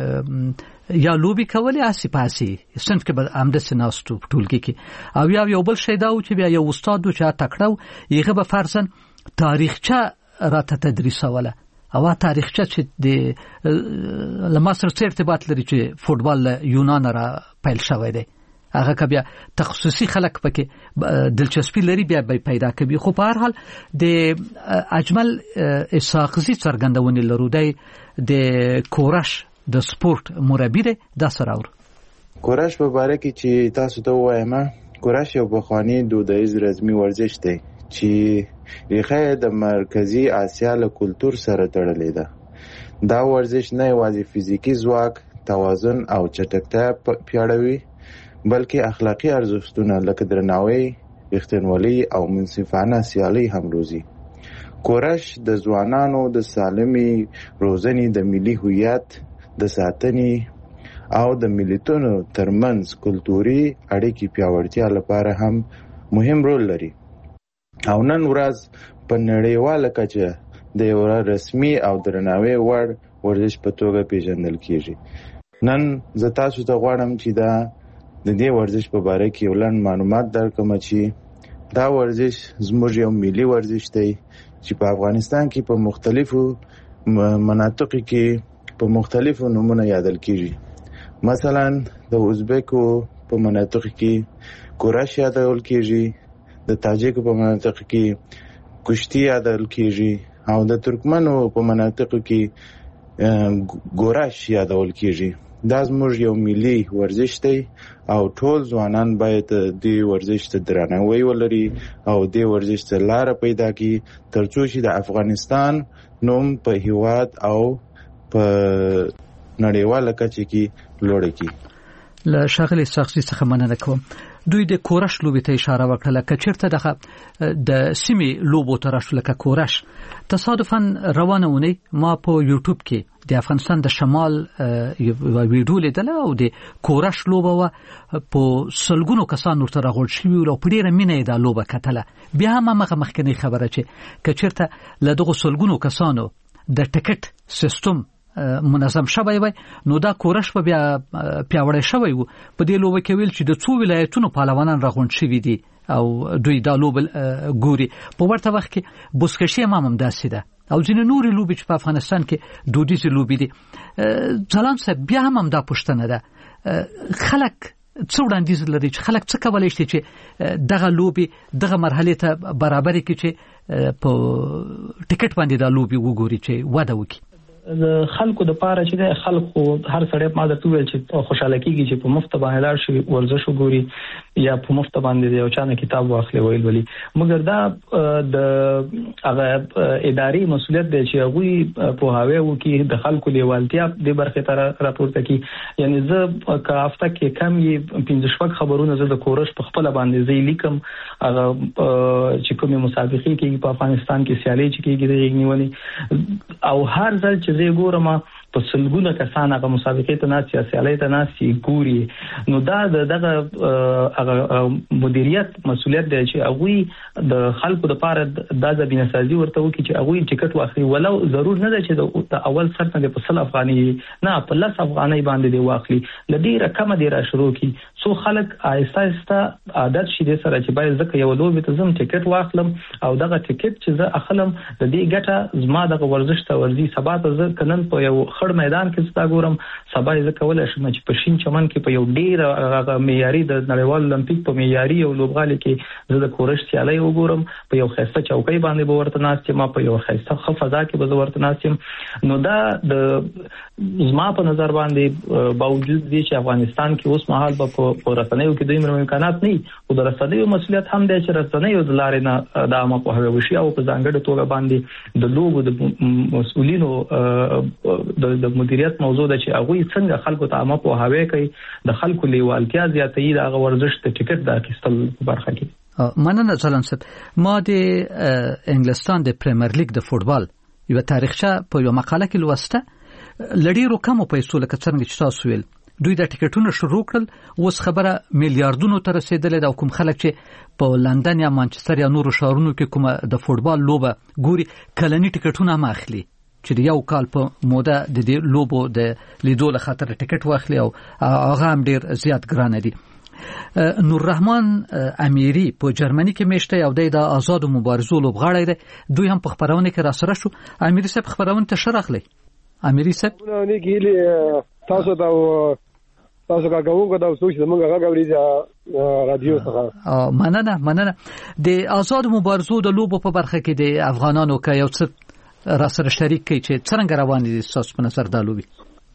د یا لوبي کولې اسی پاسي صنف کې به امده سناستو ټولګي کې او یا یو بل شی دا و چې بیا یو استاد چې تکړو یغه به فرضاً تاریخچه راته تدریسوله او تاریخچه چې د لمصر سره ارتباط لري چې فوتبال یونان را پیل شوی دی، هغه کبیا تخصصي خلک پکې دلچسپي لري بیا به پیدا کوي. خو په هر حال د اجمل اسحاقزي څرګندونې لرو دی د کورش د سپورت مربي دی دا سره اور کورش په باره کې چې تاسو ته وایم، کورش یو بخوانی دودیز رسمي ورزش دی چې ریښه د مرکزی آسیا له کلچر سره تړلې ده. دا ورزش نه یوازې فزیکی ځواک، توازن او چټکتیا پیاوړوي بلکې اخلاقی ارزښتونه لکه درناوی، رښتینولي او منصفانه سیالي هم روزي. کورش د ځوانانو د سالمي روزنې، د ملي هویت د ساتنې او د ملتونو ترمنځ کلتوري اړیکې پیاوړتیا لپاره هم مهم رول لري او نن ورځ په نړیواله کچه د یو رسمي او درناوي وړ ورزش په توګه پیژندل کیږي. نن زه تاسو ته غواړم چې دا د دې ورزش په باره کې ولن معلومات درکوم چې دا ورزش زموږ یو ملي ورزش دی چې په افغانستان کې په مختلفو مناطق کې په مختلفو نومونو یادل کیږي. مثلا د ازبکو په مناطق کې کوراش یادول کیږي، د تاجکو په مناطق کې کشتی یادول کیږي او د ترکمنو په مناطق کې ګوراش یادول کیږي. دا زموږ یو ملي ورزش دی او ټول ځوانان باید دې ورزش ته درناوی ولري او دې ورزش ته لاره پیدا کړي ترڅو چې د افغانستان نوم په هیواد او په نړیواله کچه کې لوړ کړي. له ښاغلي ساقزي څخه مننه کوم. دوی د کورش لوبې ته اشاره وکړه که چیرته دغه د سیمې لوبو ته راشو لکه کورش. تصادفاً روانه اونۍ ما په یوټیوب کې د افغانستان د شمال یو ویډیو لیدله او د کورش لوبه و په سلګونو کسان ورته راغونډ شوي او په ډېره مینه یې دا لوبه کتله. بیا هم هغه مخکنۍ خبره چې که چیرته له دغو سلګونو کسانو د ټکټ سیستم منظم شوی وای نو دا کورش په بیا پیاوړی شوی وو. په دې لوبه کې ویل چې د څو ولایتونو پهلوانان راغونډ شوي دي او دوی دا لوبه ګوري. په ورته وخت کې بوسکشي هم همداسې ده او ځینې نورې لوبې چې په افغانستان کې دودیزې لوبې دي. ځلان صاحب بیا هم همدا پوښتنه ده، خلک څه وړاندیز لري چې خلک څه کولی شي چې دغه لوبې دغه مرحلې ته برابرې کړي چې په ټکټ باندې دا لوبې وګوري چې وده وکړي؟ د خلکو د پاره چې د خلکو هر سړی ما درته ویل چې خوشاله کیږي چې په مفت باندې لاړ شي ورزش وګوري یا په مفت باندې یو چانه کتاب واخلي ویل ولي. مګر دا د هغه اداري مسولیت دی چې هغه په هاوی وکي د خلکو لیوالتیا د برخه تر راپورته کی. یعنی زه کا هفته کې کم یې پنځه شپږ خبرونه زه د کورش په خپل باندې زی لیکم هغه چې کومه مسابقه کې په افغانستان کې سیالي چې کېږي د یګنیونی او هر ځل چې زه ګورم په سلګونه کسان هغه مسابقې ته ناس سیالي ته ناس ګوري. نو دا دغه هغه مدیریت مسولیت دی چې هغه د خلکو لپاره د ځبینه سازي ورته وکړي چې هغه ټیکټ واخلي ولو ضرور نه ده چې د اول سر نه په سل افغاني نه په لس افغاني باندې دی واخلي لدی رقم دی را شروع کی سو خلک آهسته آهسته عادت شي د سره چې باید ځکه یو لوبه ته زم ټیکټ واخلم او دغه ټیکټ چې زه اخلم د دې ګټه زما دغه ورزش ته ورزي سبا ته زه کنن په یو خړ میدان کې ستا ګورم سبا یې کولای شم چې په شین چمن کې په یو ډیر هغه معیاري د نړیوال المپیک په معیاري او لوبغالي کې زه د کورش سیالي وګورم په یو خسته چوکۍ باندې به ورته ناست ما په یو خسته خفضا کې به ورته ناست. نو دا د زما په نظر باندې باوجود دي چې افغانستان کې اوس مهال په رسنیو کې دوی امکانات نه او د رسنیو مسولیت هم دی چې رسنیو د لارې نه د عامه په هغه وشي او په ځانګړي توګه باندې د لوبو د مسؤلینو د مدیریت موضوع ده چې هغه څنګه خلکو ته عامه په هاوی کوي د خلکو لیوالتیا زیاتې د هغه ورزش ته ټیکټ د اخیستل برخه کې. مننه ځلان صاحب. ما د انګلستان د پریمیر لیګ د فوتبال یو تاریخچه په یو مقاله کې لوسته. لړیرو کمو پیسو لکه څنګه چې تاسو ویل دوی د ټیکټونو شروع کړل اوس خبره میلیارډونو ته رسیدلې دا کوم خلک چې په لندن یا مانچستر یا نورو ښارونو کې کومه د فوتبال لوبه ګوري کلنی ټیکټونه هم اخلي چې یو کال په موده د دې لوبو د لیدو له خاطر ټیکټ واخلي او هغه هم ډیر زیات ګران دي. نور رحمان امیری په جرمني کې میشته یو د آزاد مبارزو لوبغاړی دی. دوی هم په خبرونه کې را سره شو. امیری صاحب خبرونه ته شرخلی. امیری صاحب نه کېږي تاسو ته تاسو کا کوم دا اوسو چې موږ هغه غوړي رادیو څخه مننه مننه. د آزاد مبارزو د لوبو په برخه کې د افغانانو کې یو څه را سره شریک کی چې څنګه روان دي تاسو په نظر دا لوبي؟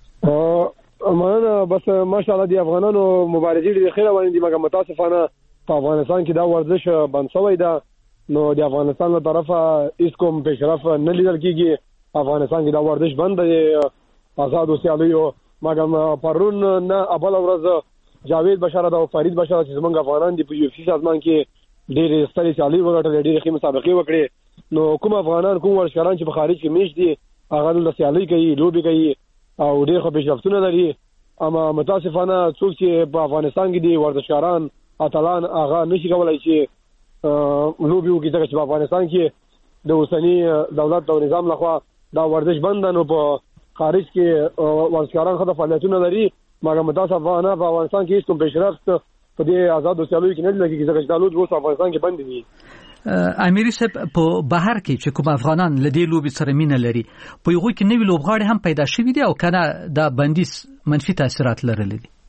مننه. بس ماشاءالله دی افغانانو مبارزین دي خیر روان دي مګر متاسفانه په افغانستان کې دا ورزش بند شوی دا نو د افغانستان له طرفه هیڅ کوم پیشرفت نه لیدل کیږي. افغانستان کې دا ورزش بند دی آزاد سیالیو مګر پرون نه ابل ورځ جاوید بشاره او فرید بشاره چې زمونږ افغانان دي په یو فیصد سازمان کې ډېر ستړي سیالي وګټل ډېر ښه مسابقه وکړي. نو کوم افغانان کوم ورشکاران چې په خارج کې میش دي هغه د سیالي کوي لوبي کوي او ډېر ښه پیشرفتونه لري. اما متاسفانه څوک چې په افغانستان کې دي ورزشکاران اتلان هغه نشي کولای چې لوبي وکړي ځکه چې په افغانستان کې د اوسنی دولت او نظام لخوا دا ورزش بند نو په خارج کې ورزشکاران خو د فعالیتونه لري مګر متاسفانه په افغانستان کې هیڅ کوم پیشرفت په دې آزاد سیالیو کې نه لګي ځکه چې دا لوبي په افغانستان کې بند دي. اميري صاحب په بهر کې چې کوم افغانان لدی لوبي سره مینه لري په یو کې نوې لوبغاړي هم پیدا شوي دي او کنه دا بندیز منفي تاثیرات لرلې دي.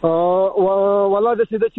والله د څه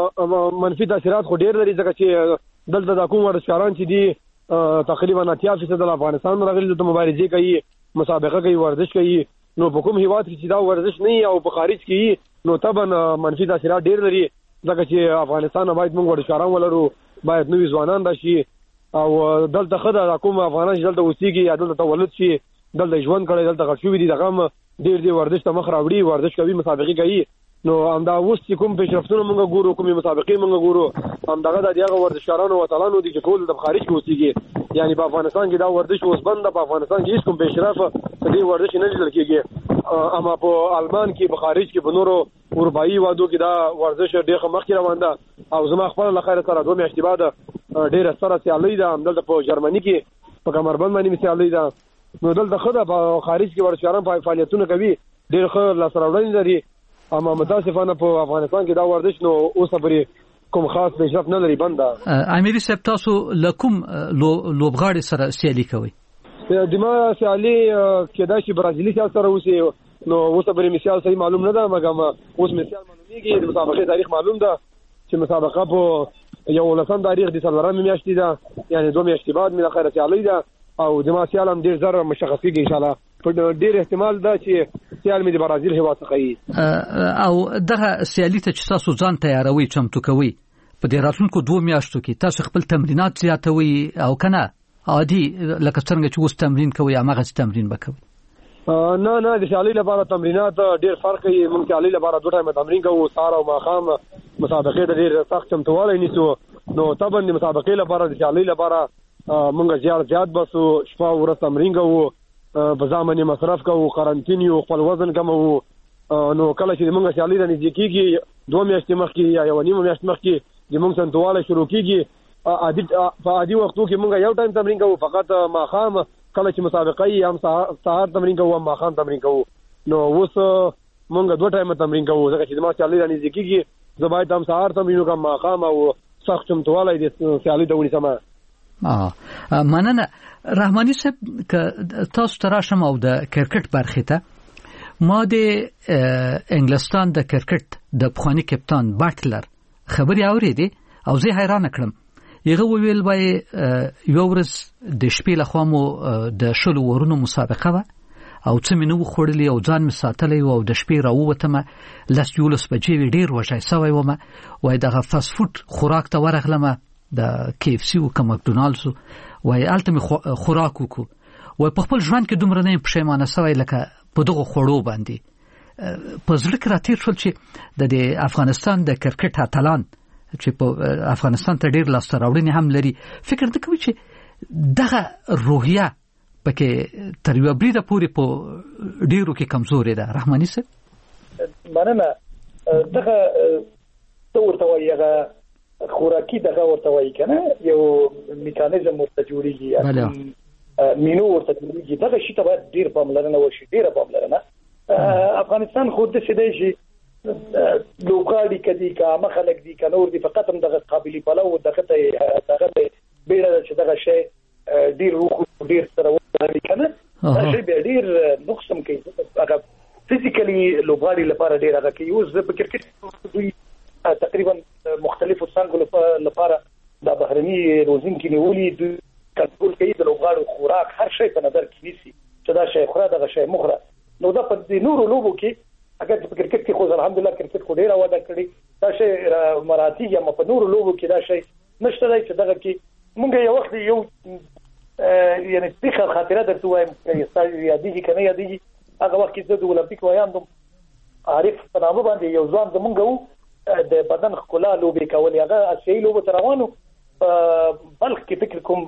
چې منفي تاثیرات خو ډېر لري ځکه چې دلته د کوم ورزشکاران چې دي تقریبا اتیا فیصد د افغانستان راغلي د مبارزې کوي مسابقه کوي ورزش کوي نو په کوم هیواد کې چې دا ورزش نه او په خارج کې نو طبعا منفي تاثیرات ډېر لري ځکه چې افغانستان باید موږ ورزشکاران ولرو باید نوې ځوانان راشي او دلته خدای کوم افغانان چې دلته اوسېږي یا دلته تولد شي دلته ژوند کړي دلته غټ شوي دي دغه ډېر ډېر ورزش ته مخ راوړي ورزش کوي مسابقې کوي نو همدا اوس چې کوم پیشرفتونه موږ ګورو کومې مسابقې موږ ګورو همدغه د هغه ورزشکارانو وطنانو دي چې ټول د خارج کې اوسېږي یعنی په افغانستان کې دا ورزش اوس بند ده په افغانستان کې هیڅ کوم پیشرفت په دې ورزش نه لیدل کېږي اما په آلمان کې په خارج کې په نورو اروپایي وادو کې دا ورزش ډېر مخکې روان ده او زما خپل له خیره سره دوه میاشتې بعد ډېره ستره سیالي ده همدلته په جرمني کې په کمربند باندې سیالي ده نو دلته ښه ده په خارج کې ورزشکاران فعالیتونه کوي ډېر ښه لاسته راوړنې لري اما متاسفانه په افغانستان کې دا ورزش نو اوس پرې کوم خاص پیشرفت نه لري بنده. اميري صاحب تاسو لکم لوبغاړي سره سیالي کوي؟ دما سیالي کېدای شي برازیلي سیال سره اوسي نو اوس پرې مثال صحیح معلوم نه ده مګم اوس مثال معلومیږي د مسابقې تاریخ معلوم ده چې مسابقه په یو لسم تاریخ د څلورم میاشتې ده یعنی دوه میاشتې بعد مې اخره سیالي ده او دما سیال هم ډېر زر مشخص کېږي ان شاء الله په ډېر احتمال ده چې سیال مې د برازیل هیواد څخه وي او دغه سیالي ته چې تاسو ځان تیاروي چمتو کوي په دې راتلونکو دوه میاشتو کې تاسو خپل تمرینات زیاتوي او کنه عادي لکه څنګه چې اوس تمرین کوي هغه تمرین وکوي؟ نه نه د سیالي لپاره تمرینات ډېر فرق کوي موږ سیالي لپاره دوه ټایم تمرین کوو سهار او ماښام مسابقې د ډېر سخت چمتووالی نیسو نو طبعا د مسابقې لپاره د سیالي لپاره موږ زیات زیات بسو شپه ورځ تمرین کوو په ځامنې مصرف کوو قرنطین یو خپل وزن کموو نو کله چې موږ سیالي ته نږدې کېږي دوه میاشتې مخکې یا یوه نیمه میاشت مخکې چې موږ چمتووالی شروع کېږي عادي په عادي وختو کې موږ یو ټایم تمرین کوو فقط ماښام کله چې مسابقه یې هم سهار تمرین کوو هم ماښام تمرین کوو نو اوس موږ دوه ټایمه تمرین کوو ځکه چې زما سیالي ته نږدې کېږي زه باید هم سهار تمرین وکړم ماښام او سخت چمتووالی د سیالي ته ونیسم. مننه رحماني صاحب که تاسو ته راشم او د کرکټ برخې ته ما د انګلستان د کرکټ د پخواني کپتان بټلر خبرې اورېدې او زه حیران کړم هغه وویل وای یو ورځ د شپې لخوا مو د شلو ورونو مسابقه وه او څه مې نه و خوړلي او ځان مې ساتلی و او د شپې راووتمه لس یولس بجې وې ډېر وږی سوی ومه وای دغه فاست فوډ خوراک ته ورغلمه د کی اف سی او که مکډونالډز وای هلته مې خوراک وکړو وای په خپل ژوند کې دومره نه یم پښیمانه سوی لکه په دغو خوړو باندې په زړه کې راتېر شول چې د دې افغانستان د کرکټ اتلان چې په افغانستان ته ډېر لاسته راوړنې هم لري فکر نه کوي چې دغه روحیه پکې تر یوه بریده پورې په ډېرو کې کمزورې ده رحماني صاحب؟ مننه دغه څه ورته وایي هغه خوراکي دغه ورته وایي که نه یو میکانیزم ورته جوړېږي مینو ورته جوړېږي دغه شي ته باید ډېر پاملرنه وشي ډېره پاملرنه افغانستان خو داسې دی چې لوبغاړي کدي که عامه خلک دي که نور دي فقط هم دغه قابلي پلو دغه ته دغه ته بیړه ده چې دغه شی ډېر وخورو ډېر سره وکړي که نه دا شی بیا ډېر نقص هم کوي هغه فزیکلي لوبغاړي لپاره ډېر هغه کوي اوس زه په کرکټ دوی تقریبا مختلفو څانګو لپاره دا بهرني روزونکي نیولي دوی کنټرول کوي د لوبغاړو خوراک هر شی په نظر کې نیسي چې دا شی خوره دغه شی مه خوره نو دا په دې نورو لوبو کې اگر په کرکټ کې خو الحمدلله کرکټ خو ډېره وده کړې دا شی مراتي یا په نورو لوبو کې دا شی نشته دی چې دغه کې مونږ یو وخت یو یعنی پیښه خاطره درته وایم چې یادېږي که نه یادېږي هغه وخت کې زه د اولمپیک ویاندم عارف په نامه باندې یو ځوان زمونږ و د بدن ښکلا لوبې کولې هغه اسیایي لوبو ته روان و بلخ کې فکر کوم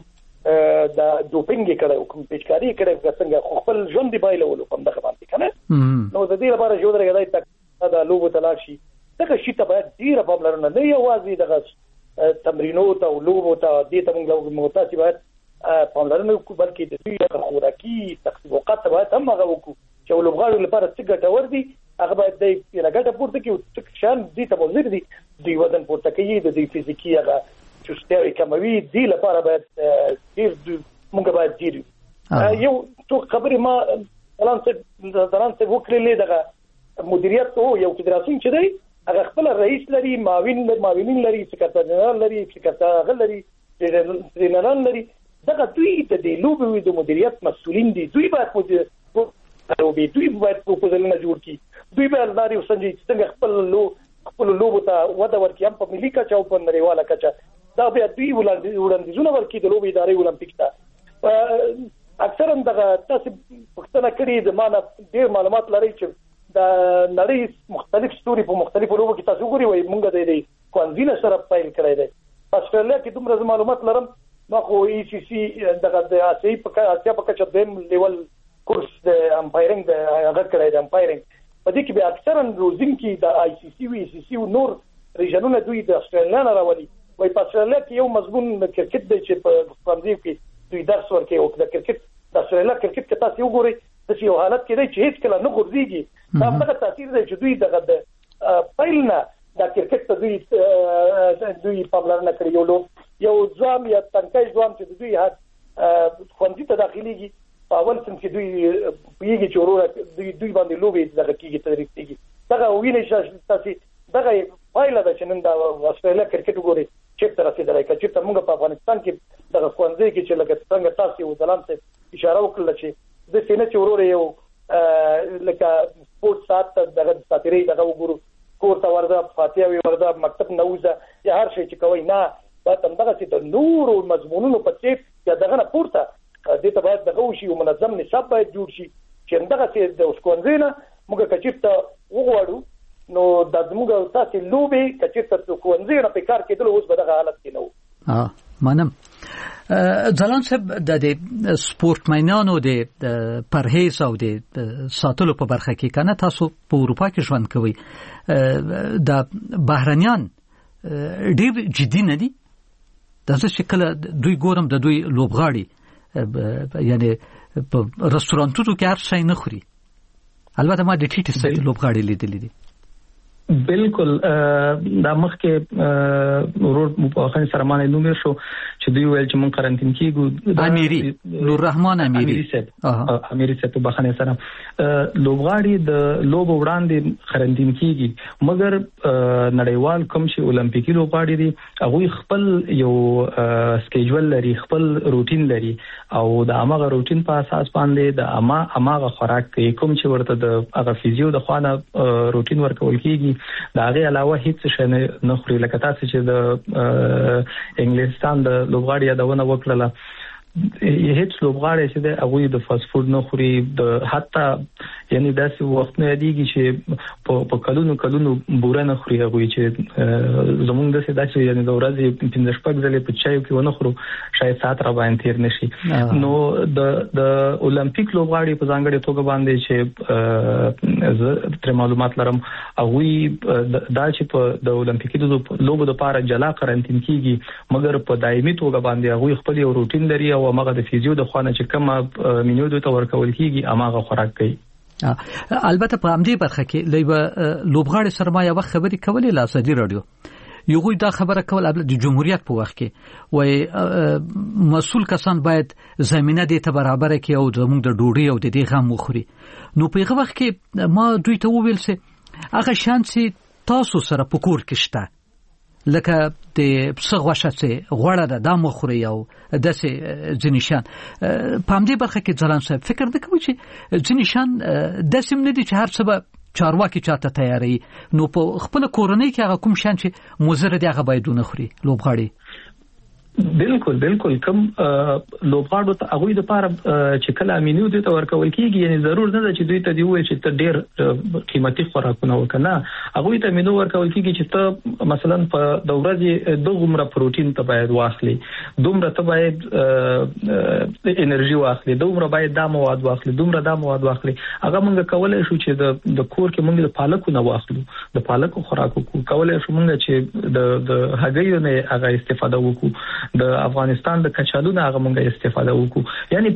د دوپینګ یې کړی و کوم پیچکاري یې کړی که څنګه خو خپل ژوند یې بایلولو په همدغه باندې که نه نو د دې لپاره چې ودرېږه دی دا لوبو ته لاړ شي دغه شي ته باید ډېره پاملرنه نه یوازې دغه تمرینو ته او لوبو ته دې ته موږ تاسې باید پاملرنه وکړو بلکې د دوی هغه خوراکي تقسیم اوقات ته باید هم هغه وکړو چې لوبغاړو لپاره څه ګټور دي هغه باید دی یوه ګټه پورته کړي څه شیان دې ته مضر دي دوی وزن پورته کوي د دوی فزیکي هغه چوستیا کموي دی لپاره باید ډیر موږ باید ډیر یو څو خبرې ما ځلان څه ځلان څه وکړلې دغه مدیریت او یو فدراسیون چې دی هغه خپل رئیس لري معاون معاونین لري سکرټر جنرال لري سکرټر لري ټرینران لري دغه دوی د دې لوبې د مدیریت مسؤلین دي دوی باید په دوی باید پروپوزلونه جوړ کړي دوی باید لاري وسنجي څنګه خپل لو خپل لوبو ته وده ورکړي هم په ملي کچه او په نړیواله کچه دا بیا دوی وړاندیزونه ورکړي د لوبې ادارې اولمپیک ته اکثرا دغه تاسو پښتنه کړی د مانه ډیر معلومات لري چې د نړۍ مختلف ستوري په مختلفو لوبو کې تاسو ګوري وای مونږ د دې کوانزینا سره فایل کړی دی استرالیا کې دومره معلومات لرم ما خو ای سی سی دغه د اسیا په اسیا په کچه د لیول کورس د امپایرینګ د هغه کړی د امپایرینګ په دې کې به اکثرا روزین کې د آی سی سی وی سی سی او نور ریجنونه دوی د استرالیا نه راولي وای په استرالیا کې یو مضمون کرکټ دی چې په کوانزي کې دوی درس ورکوي او د کرکټ د استرالیا کرکټ کې تاسو وګورئ د یو حالت کې دی چې هیڅ کله نه غورځيږي دا هغه تاثیر دی چې دوی دغه د پایلنه د کرکټ ته دوی دوی پاملرنه کوي یو یو ځوان یا تنکای ځوان چې دوی هر خوندې ته داخليږي په اول سم کې دوی پیږي چې ورور دوی دوی باندې لوبي دغه کېږي تدریس کېږي دغه ویني چې تاسو دغه پایله د چنن د استرالیا کرکټ وګوري چې تر رسیدلای کچې ته موږ په افغانستان کې دغه خوندې کې چې لکه څنګه تاسو او ځلان څه اشاره وکړه چې د سینې چې ورور یو لکه سپورت سات دغه ساتيري دغه وګورو کور ته ورده فاتحه وي ورده مکتب نوزه یا هر شي چې کوي نه دا دغه چې د نور مضمونونو په څیر یا دغه نه پورته د ته باید دغه شي او منظم نصاب باید جوړ شي چې دغه چې د اوسکونځینه موږ کچېته وغواړو نو د موږ تاسو لوبي کچېته کوونځینه په کار کېدل اوس به دغه حالت کې نو ها منم ځلان صاحب د سپورت مینانو د پرهیز او د ساتلو په برخه کې کنه تاسو په اروپا کې ژوند کوي د بهرنیان ډیر جدي نه دي د څه شکل دوی ګورم د دوی لوبغاړي یعنی په رستورانتونو کې هر څه نه خوري البته ما د ټیټ سټ لوبغاړي لیدلې دي بالکل دا مخکې ورور مفاخن سرمانه نوم شو چې دوی ویل چې مون قرنټین کیږو امیری نور رحمان امیری امیری څه په بخنه سره لوبغاړي د لوب وړاندې قرنټین کیږي مګر نړیوال کوم چې اولمپیکي لوبغاړي دي هغه خپل یو سکیجول لري خپل روټین لري او د اماغه روټین په اساس باندې د اما اماغه خوراک کوم چې ورته د هغه فزیو د خوانه روټین ورکول کیږي دا غي علاوه هیڅ شي نه خوري لکه تاسو چې د انګلستان د لوبغاړي یادونه وکړه هیڅ لوبغاړي چې د هغه د فاست فود نه خوري د حتی یعنی داسې وخت نه دیږي چې په کلونو کلونو بوره نه خوري هغه چې زمونږ د سیدا چې یعنی د ورځې پنځه شپږ ځلې په چایو کې ونه خورو شاید سات را باندې تیر نشي نو د د اولمپیک لوبغاړي په ځانګړي توګه باندې چې تر معلومات لرم هغه دا چې په د اولمپیکي لوبو لپاره جلا قرنټین کیږي مګر په دایمي توګه باندې هغه خپل یو روټین لري او هغه د فزیو د خوانه چې کومه مینیو د تور کول کیږي هغه خوراک کوي البته په همدې برخه کې لوی لوبغاړي سرمایه وخت خبري کولې لا سدي رادیو یو دا خبره کول د جمهوریت په وخت کې وای مسؤل کسان باید زمينه دې ته برابر کړي او زموږ د ډوډۍ او د دې غم وخوري نو په هغه وخت کې ما دوی ته وویل چې هغه شانسي تاسو سره په کور کې شته لکه د څغوشه چې غوړه ده د مخوري او د سه ځنیشان په همدې برخه کې ځلان صاحب فکر وکوي چې ځنیشان د سیم نه دي چې هر څه به چارواکي چاته تیاری نو په خپل کورنۍ کې هغه کوم شان چې مزر دي هغه باید نه خوري لوبغاړي بالکل بالکل کوم لوبغاړو ته هغه د پاره چې کله امینو دي ته ورکول کیږي یعنی ضرور نه ده چې دوی ته دی وایي چې ته ډېر قیمتي خوراکونه وکنه هغه ته امینو ورکول کیږي چې ته مثلا په د ورځې دومره پروتین ته باید واخلي دومره ته باید انرژي واخلي دومره باید دا مواد واخلي دومره دا مواد واخلي هغه موږ کولای شو چې د د کور کې موږ د پالکو نه واخلو د پالکو خوراکو کولای شو موږ چې د د هګیو نه هغه استفاده وکړو د افغانستان د کچالو نه هغه مونږه استفاده وکړو یعنی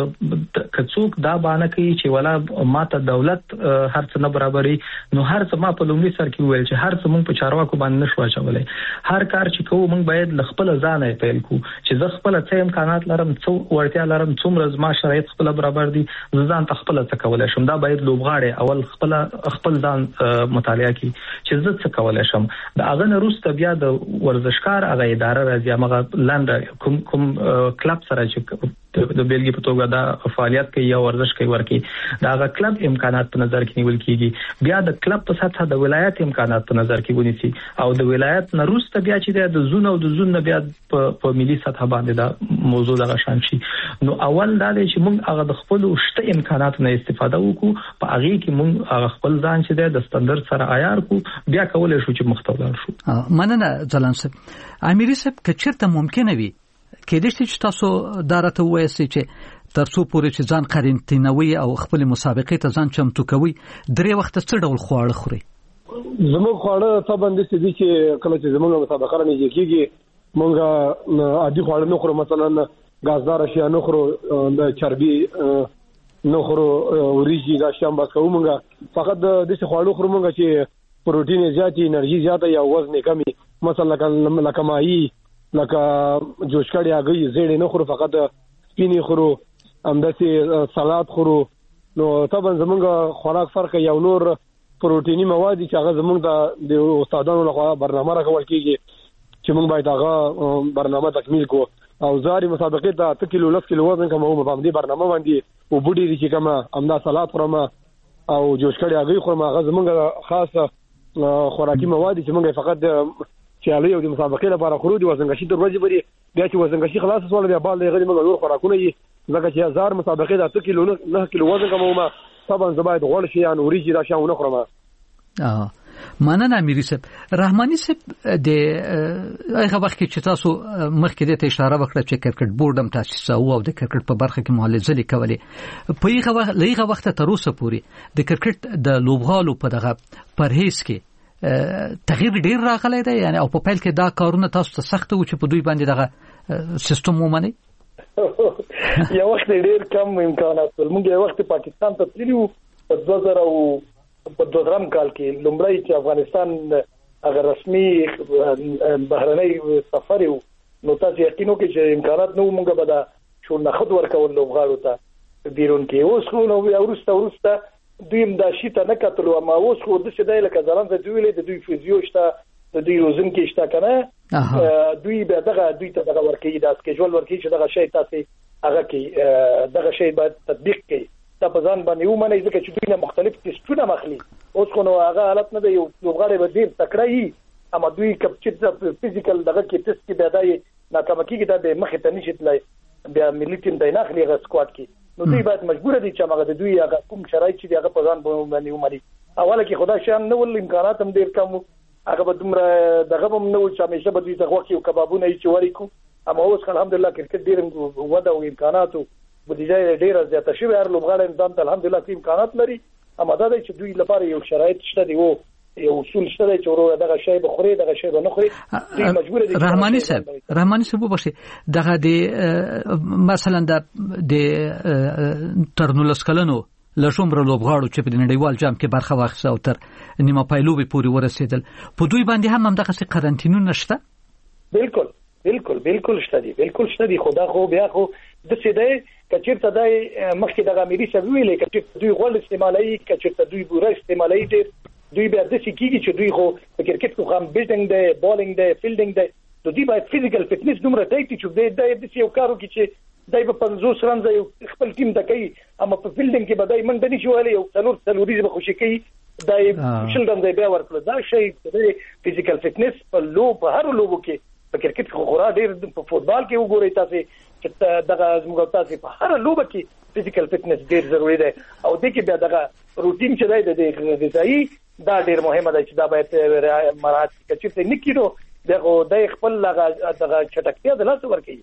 کڅوک دا باندې کوي چې ولا ماته دولت هر څه نه برابرې نو هر څه ما په لومړي سر کې ویل چې هر څه مونږ په چارواکو باندې نشو اچولای هر کار چې کوو مونږ باید خپل ځان یې پیل کو چې زه خپل څه امکانات لرم څو ورتیا لرم څومره زما شرایط خپل برابر دي ځان ته خپل څه کولای شم دا باید لوبغاړي اول خپل خپل ځان مطالعه کی چې زه څه کولای شم دا هغه نه روسته بیا د ورزشکار هغه اداره راځي هغه لاندې کوم کوم کلب سره چې د بیلګې په توګه دا فعالیت کوي یا ورزش کوي ورکی دا هغه کلب امکانات په نظر کې نیول کیږي بیا د کلب په سطح د ولایت امکانات په نظر کې ونیسي او د ولایت نه روسته بیا چې د زون او د زون نه بیا په ملي سطح باندې دا موضوع دغه شان شي نو اول دا چې موږ هغه د خپل شته امکانات نه استفاده وکړو په هغه کې موږ هغه خپل ځان چې د ستاندرد سره عیار کو بیا کولای شو چې مختلف شو مننه ځلان صاحب امیري صاحب کچرته ممکنه وي کېدای شي چې تاسو دارته وایسي چې ترڅو پورې چې ځان قرنطینوي او خپل مسابقې ته ځان چمتو کوي درې وخت څه ډول خواړه خوري زموږ خواړه څه باندې چې دي چې کله چې زموږ مسابقه رانیږي کېږي مونږه عادي خواړه نه خورو مثلا غازدار اشیاء نه خورو د چربي نه خورو وريجي دا شیان بس کوو مونږه فقط د دې خواړو خورو مونږه چې پروتین زیات انرژي زیات یا وزن کمی مثلا لکه ماهي لکه جوشکړی هغه زیړې نه خورو فقط سپینې خورو همداسې سلاد خورو نو طبعا زمونږ خوراک فرق یو نور پروتینی مواد چې هغه زمونږ د استادانو لخوا برنامه راکول کیږي چې مونږ باید هغه برنامه تکمیل کو او زاري مسابقې ته اته کیلو لس کیلو وزن کوم په دې برنامه باندې او بډې دي چې کومه همدا سلاد خورم او جوشکړی هغه خورم هغه زمونږ خاصه خوراکي مواد چې مونږ فقط چې علي او د مسابقې لپاره خروج وزنګشي د ورځې بری بیا چې وزنګشي خلاص سوال بیا بال دی غوړي موږ نور خوراکونه یې ځکه چې هزار مسابقې د اته کیلو نه کیلو وزن کومه طبعا زباید غوړ شي ان وريجي را شاونه خورم اه مننه امیري صاحب رحماني صاحب د هغه وخت چې تاسو مخکې د اشاره وکړه چې کرکټ بورډ هم تاسیس او د کرکټ په برخه کې مهاجرت کولې په هغه وخت لږه وخت تر اوسه پورې د کرکټ د لوبغالو په دغه پرهیز کې تغییر ډیر راغلی دی یعنی او په پیل کې دا کارونه تاسو ته سخت و چې په دوی باندې دغه سیستم ومني یو وخت ډیر کم امکانات موږ یو وخت پاکستان ته تللو په دوه زره او په دوه زره کال کې لومړی چې افغانستان هغه رسمي بهرنۍ سفر نو تاسو یقینو کې چې امکانات نو موږ به دا شو نه خود ورکول لوبغاړو ته بیرون کې اوس خو نو ورسته ورسته دویم دا شي ته نه کتلو اما اوس خو د څه دی لکه ځلان د دوی له دوی فزیو شته د دوی روزن کې شته کنه دوی به دغه دوی ته دغه ورکی دا سکیجول ورکی چې دغه شی تاسو هغه کې دغه شی باید تطبیق کړي دا په ځان باندې ومني ځکه چې دوی نه مختلف ټیسټونه مخلي اوس خو نو هغه حالت نه دی یو لوبغاړي به ډیر تکړه اما دوی کپچټ فزیکل دغه کې ټیسټ کې به دای ناکامه کیږي دا به مخه ته نشي تلای بیا ملي ټیم د ناخلي غ سکواډ کې نو دوی باید مجبور دي چې هغه د دوی هغه کوم شرایط چې هغه په ځان باندې ومري اوله کې خدای شان نو ول امکانات هم ډیر کم هغه به دومره دغه هم نو چې همیشه به دوی دغه کې کبابونه یې چوري کو اما اوس الحمدلله کرکټ ډیر وده او امکانات او بودیجه ډیر زیاته شوی هر لوبغاړي اندام ته الحمدلله کې امکانات لري اما دا چې دوی لپاره یو شرایط شته دی او یو اصول شته چې ورو دغه شی بخوري دغه شی به نه خوري دوی مجبور دي رحماني صاحب رحماني صاحب وبشي دغه د مثلا د ترنولس کلنو لشمره لوبغاړو چې په نړیوال جام کې برخه واخیسته او تر نیمه پایلوبي پورې ورسېدل په دوی باندې هم هم دغه څه قرنټینونه شته بالکل بالکل بالکل شته دي بالکل شته دي خدا خو بیا خو د څه دی کچېرته دای مخکې دغه اميري صاحب ویلې کچېرته دوی غول استعمالي کچېرته دوی بوره استعمالي دي دوی بیا د څه کیږي چې دوی خو په کرکټ کې هم بیټینګ دی بالینګ دی فیلډینګ دی نو دوی باید فزیکل فټنس دومره ټایټ چې دوی د یو کارو کې چې دای په پنځوس رن ځای خپل ټیم ته کوي اما په فیلډینګ کې به دای منډه نشي ویلې یو څلور څلوري به خوشي کوي دای شل رن ځای بیا ورکړه دا شی د فزیکل فټنس په لو په هر لوبو کې په کرکټ کې خورا ډیر په فوتبال کې وګورئ تاسو چې دغه زموږ تاسو په هر لوبه کې فزیکل فټنس ډیر ضروری دی او د کې بیا دغه روټین چې دی د غذایی دا ډیر مهمه ده چې دا باید مراعات کړي چې نه کیدو دغه د خپل دغه چټکتیا د لاس ورکړي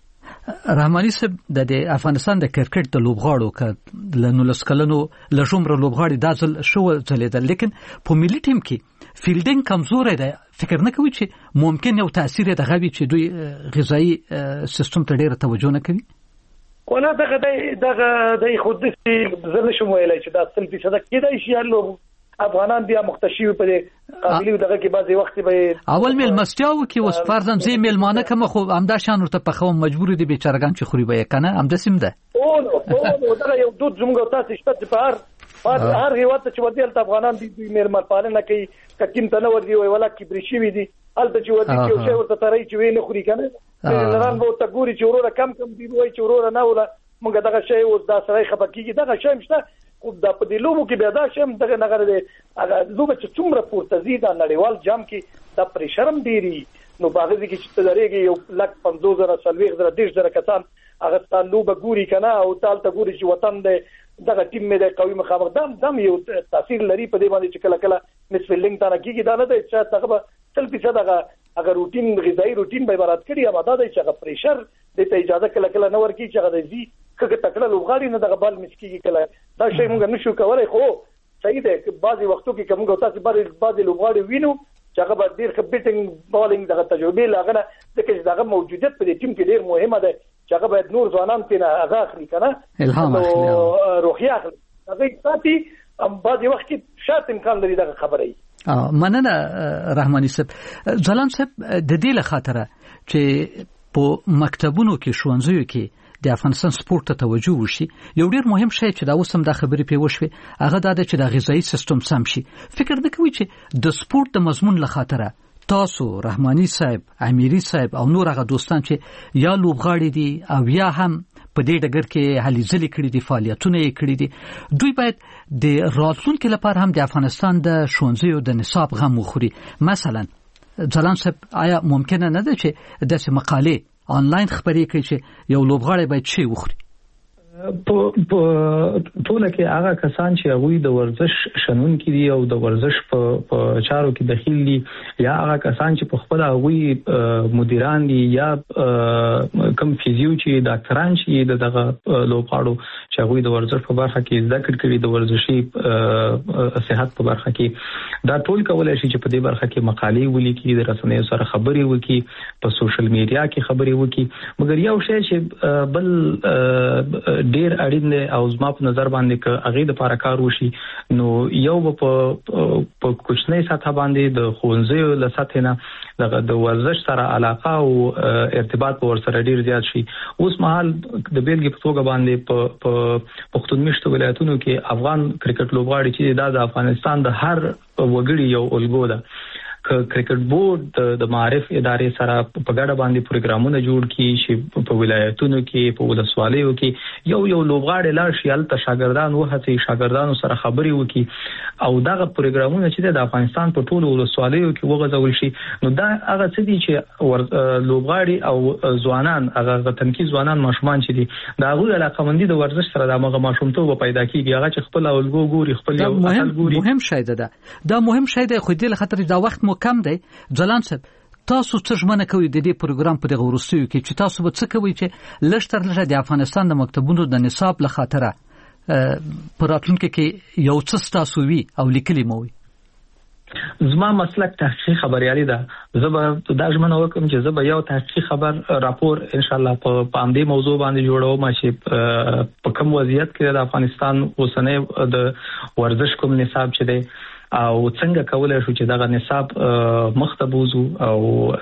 رحماني صاحب د افغانستان د کرکټ د لوبغاړو ک لنولس کلنو لژومره لوبغاړي د ځل شو ځلیدل لیکن په ملي ټیم کې فیلډینګ کمزور دی فکر نه کوي چې ممکن یو تاثیر د غوي چې دوی غذایی سیستم ته ډیره توجه نه کوي ولا دغه دغه د خود دې زنه شو ویلای چې دا ستل فیصد کېدای شي لو افغانان بیا مختشي په قابلیت دغه کې بعضي وخت به اول میل مستیاو کې اوس فرضاً زی میلمانه کوم خو همدا شان ورته په خو مجبور دي بیچارهګان چې خوري به کنه همدا سیم ده او نو دا یو دود زموږ تاسو شته په هر هر هیواد چې ودی ته افغانان دي میلمانه پالنه کوي کتیم ته نه ورځي ولا کې برشي وي دي البته چې ودی چې شی ورته ترای چې ویني خوري کنه لران وو ته ګوري چې وروره کم کم دی وای چې وروره نه ولا موږ دغه شی اوس دا سره خپکیږي دغه شی مشته خو د په دې لوبو کې بیا دا شم دغه نغره دی هغه لوبه چې څومره پورته زی دا نړیوال جام کې د پریشرم ډیری نو باغې کې چې تدریږي یو لک پنځوس زره سلويخ زره دیش زره کسان هغه ستان لوبه ګوري کنه او تال ته ګوري چې وطن دی دغه ټیم مې د قوي مخامخ دم دم یو تاثیر لري په دې باندې چې کله کله مس فیلډینګ ته نه کیږي دا نه دی چې هغه تل په دغه اگر روټین غذایی روټین به برات کړی یا ماده دی چې هغه پریشر د ته اجازه کله کله نه ورکی چې هغه دی کله تکړه لوبغاړي نه دغه بال مسکیږي کله دا شی موږ نشو کولای خو صحیح ده بعضي وختو کې کوم غوتاسي بعضي بعضي لوبغاړي وینو چې هغه به ډیر خبرټینګ بالینګ دغه تجربه لاغنه د کې دغه موجودیت په دې ټیم کې ډیر مهمه ده چې هغه باید نور ځوانان تینا هغه اخلي کنه الهام اخلي روحي اخلي هغه ساتي ام بعضي وخت کې شات امکان لري دغه خبرې مننه رحماني صاحب ځلان صاحب د دې له خاطره چې په مکتبونو کې ښوونځیو کې د افغانستان سپورت ته توجه وشي یو ډیر مهم شی چې دا اوسم د خبرې په وشوي هغه دا چې د غذایی سیستم سم شي فکر نه کوي چې د سپورت د مضمون له خاطره تاسو رحماني صاحب امیری صاحب او نور هغه دوستان چې یا لوبغاړي دي او یا هم په دې ډګر کې هلي ځلې کړې دي فعالیتونه یې کړې دي دوی باید د راتلونکو لپاره هم د افغانستان د ښوونځیو د نصاب غم وخوري مثلا ځلان صاحب آیا ممکنه نه ده چې داسې مقالې آنلاین خبرې کوي چې یو لوبغاړی باید شي وخوري په ټول کې هغه کسان چې هغه د ورزش شنونکي دي او د ورزش په چارو کې دخیل دي یا هغه کسان چې په خپل هغه مدیران دي یا کم فیزیو چې ډاکټران چې دغه لوبغاړو چې هغه د ورزش په برخه کې ذکر کړي د ورزشي صحت په برخه کې دا ټول کولای شي چې په دې برخه کې مقالې ولیکي د رسنیو سره خبرې وکړي په سوشل میډیا کې خبرې وکړي مګر یو شی چې بل ډیر اړین دی او زما په نظر باندې ک هغه د لپاره کار وشي نو یو په په کوچنۍ سطح باندې د خوځیو له سطح نه د ورزش سره علاقه او ارتباط په ور سره ډیر زیات شي اوس مهال د بیلګې په توګه باندې په پښتونخوا ولایتونو کې افغان کرکټ لوبغاړي چې د افغانستان د هر وګړي یو الګو ده کرکټ بورډ د معارف ادارې سره په ګډه باندې پروګرامونه جوړ کړي چې په ولایتونو کې په ولسوالیو کې یو یو لوبغاړي لا شیل ته شاګردان وهڅي شاګردانو سره خبري وکړي او دغه پروګرامونه چې د افغانستان په ټولو ولسوالیو کې وغځول شي نو دا هغه څه دي چې لوبغاړي او ځوانان هغه تنکي ځوانان ماشومان چې دي دا غوړه علاقمندي د ورزش سره د هغه ماشومتوب پیدا کیږي هغه چې خپل اولګو ګوري خپل یو اصل ګوري مهم شی ده دا مهم شی ده خو دې له خاطر دا وخت کم دی ځلان صاحب تاسو څه ژمنه کوي د دې پروګرام په دغه ورستیو کې چې تاسو به څه کوي چې لشتر لږه د افغانستان د مکتبونو د نصاب له خاطره پر راتلونکو کې یو څه تاسو وی او لیکلي مو وي زما مسلک تحقیق خبريالي ده زه به دا ژمنه وکم چې زه به یو تحقیق خبر راپور ان شاء الله په پامدې موضوع باندې جوړوم چې په کوم وضعیت کې د افغانستان اوسنۍ د ورزش کوم نصاب چې دی او څنګه کولای شو چې دغه نصاب مختبوزو او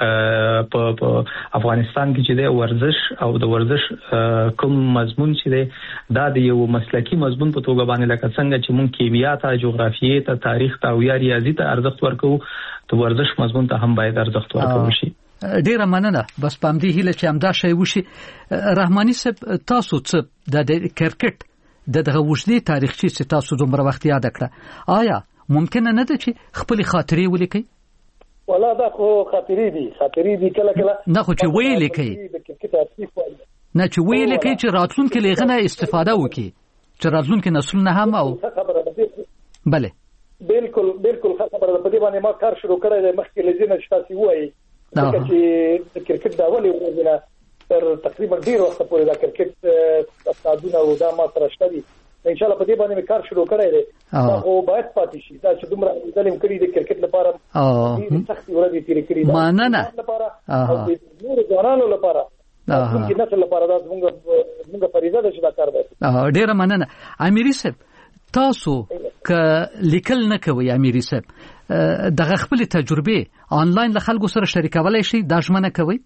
په افغانستان کې چې د ورزش او د ورزش کوم مضمون چې دی دا د یو مسلکی مضمون په توګه باندې لکه څنګه چې مونږ کیمیا ته جغرافیې ته تاریخ ته او یا ریاضي ته ارزښت ورکو د ورزش مضمون ته هم باید ارزښت ورکړو شي ډیره مننه بس پام دی هله چې همدا شی وشي رحماني صاحب تاسو څه د کرکټ دغه وجدي تاریخي چې تاسو دومره وخت یاد کړه آیا ممکن نه ده چې خپل خاطرې ولیکي ولا دا خو خاطرې دي خاطرې دي کله کله نه خو چې ویلې کوي نه چې ویلې کوي چې راتلونکو لغنه استفاده وکړي چې راتلونکو نسلونه هم او bale بالکل بالکل خبره په دې باندې ما کار شروع کړی د مخکې لزینه چې تاسو وایي چې کرکټ دا ولې وځنه تر تقریبا ډیر وخت پورې دا کرکټ استادونه او دا ما سره شته دي ان شاء الله په دې باندې کار شروع کړی دی دا خو باید پاتې شي دا چې دومره ظلم کړی دی کرکټ لپاره او سختي ورته تیری کړی دا مننه لپاره او د نور ځوانانو لپاره دا چې نسل لپاره دا زموږ زموږ فریضه ده چې دا کار وکړي. ډیره مننه اميري صاحب. تاسو ک لیکل نه کوي اميري صاحب دغه خپل تجربه آنلاین له خلکو سره شریکولای شي دا ژمنه کوي؟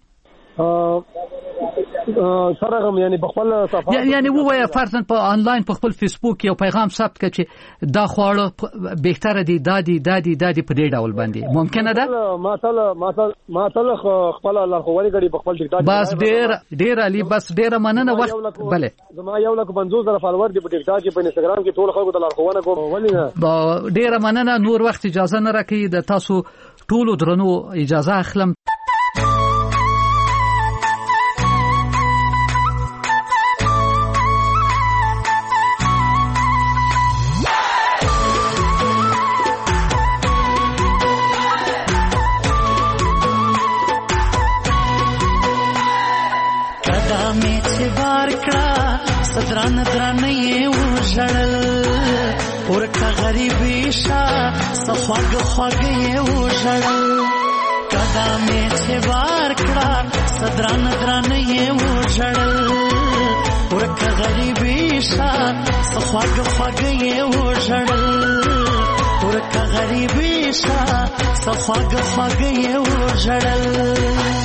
سره هم یعنی په خپل صفحه یعنی ووایي فرضاً په آنلاین په خپل فیسبوک یو پیغام ثبت کړي چې دا خواړه بهتره دي دادي دادي دادي په دې ډول باندې ممکنه ده؟ ما تل ما تل ما تل خپل لارښوونې کړي په خپل ټیک ټاک بس ډیر ډیر علي بس ډیر مننه وخت بله زما یو لک پنځوس زره فالوور دي په ټیک ټاک په انستګرام کې ټول خلکو ته لارښوونه کوم ولې ډیر مننه نور وخت اجازه نه راکړي د تاسو ټولو درنو اجازه اخلم. دران دران یې وژړل ورکه غریبي شا صفاګ خواګ یې وژړل کدا مې چې بار کړه صدران دران یې وژړل ورکه غریبي شا صفاګ خواګ یې وژړل ورکه غریبي شا صفاګ خواګ یې وژړل.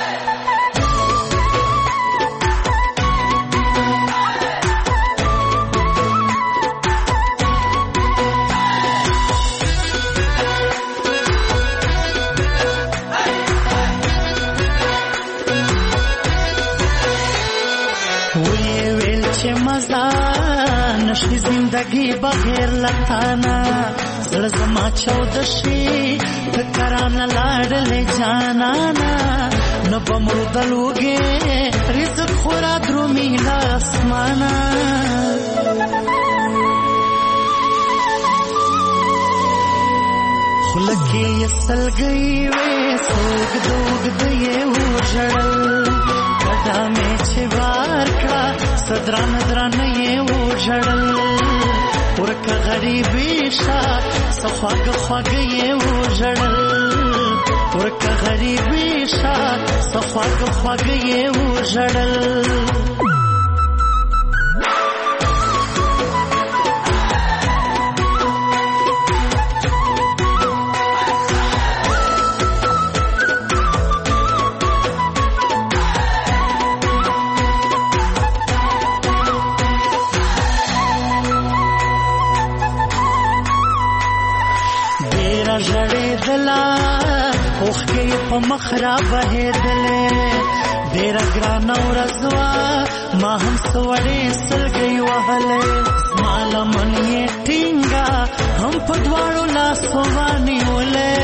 نشي زندگی بغیر لتانا زړه زما چود شي فکران لاړلې جانانا نو بمردلوګې رزق خورا درومي لاسمانا خلکې یسلګي وې سوګ دوګ دې وژړل کدا مې چې وار کړه صدران دران یې وژړل ورکه غریبي شا صفاګ خواګ یې وژړل ورکه غریبي شا صفاګ خواګ یې وژړل. اوخکې په مخرا بهېدلې ډېره ګرانه ورځ ما هم سوړې سلګۍ وهلې زما لمن یې ټینګه هم په دواړو لاسو ونیولې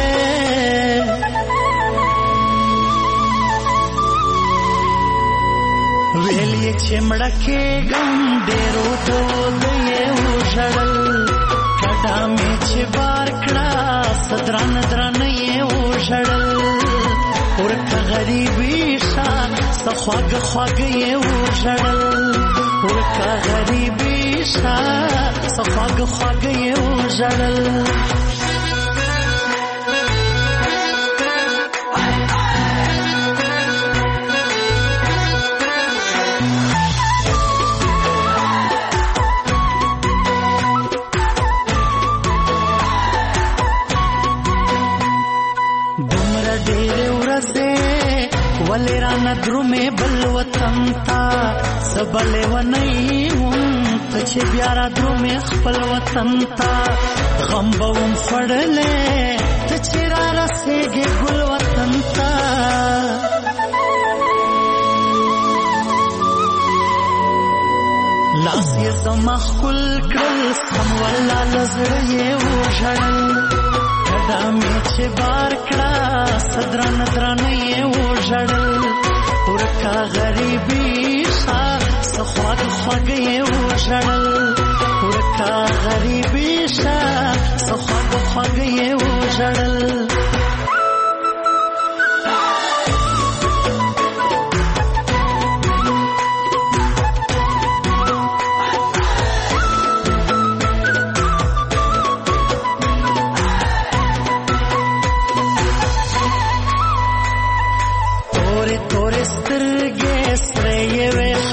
ویل یې چې مړه کېږم ډېرو دود یې وژړل کډه مې چې بار کړه صدران دران یې وژړل ورکه غریبي شا صفاګ خواګ یې وژړل ورکه غریبي شا صفاګ خواګ یې وژړل. ولې رانه درومې بل وطن ته سبلې ونی هم ته چې بیا را درومې خپل وطن ته غم به وم خوړلې ته چې را رسېږې ګل وطن ته لاس یې زما ښکل کړل سم والله له زړه یې وژړل کډه مې چې بار کړه صدران دران یې وژړل ورکه غریبي شا صفاګ خواګ یې وژړل ورکه غریبي شا صفاګ خواګ یې وژړل.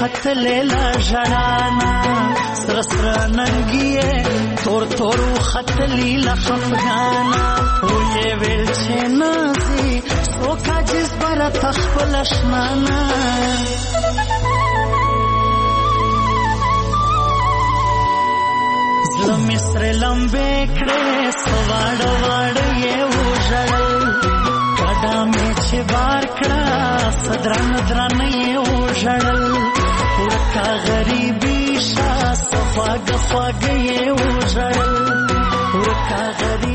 ختلې لا ژړانا سر سر ننګي تور تور ختلې لا خفغانا وې ویل چې نازي سوکا جس پر تخپل شنانا زلمی سر لمبے کړې سواړ واړ یې وژړل کډا مې چې بار کړه صدرن درن یې وژړل ورکا غریبي شا صفاګ فاګ یې وژړل ورکا غریبي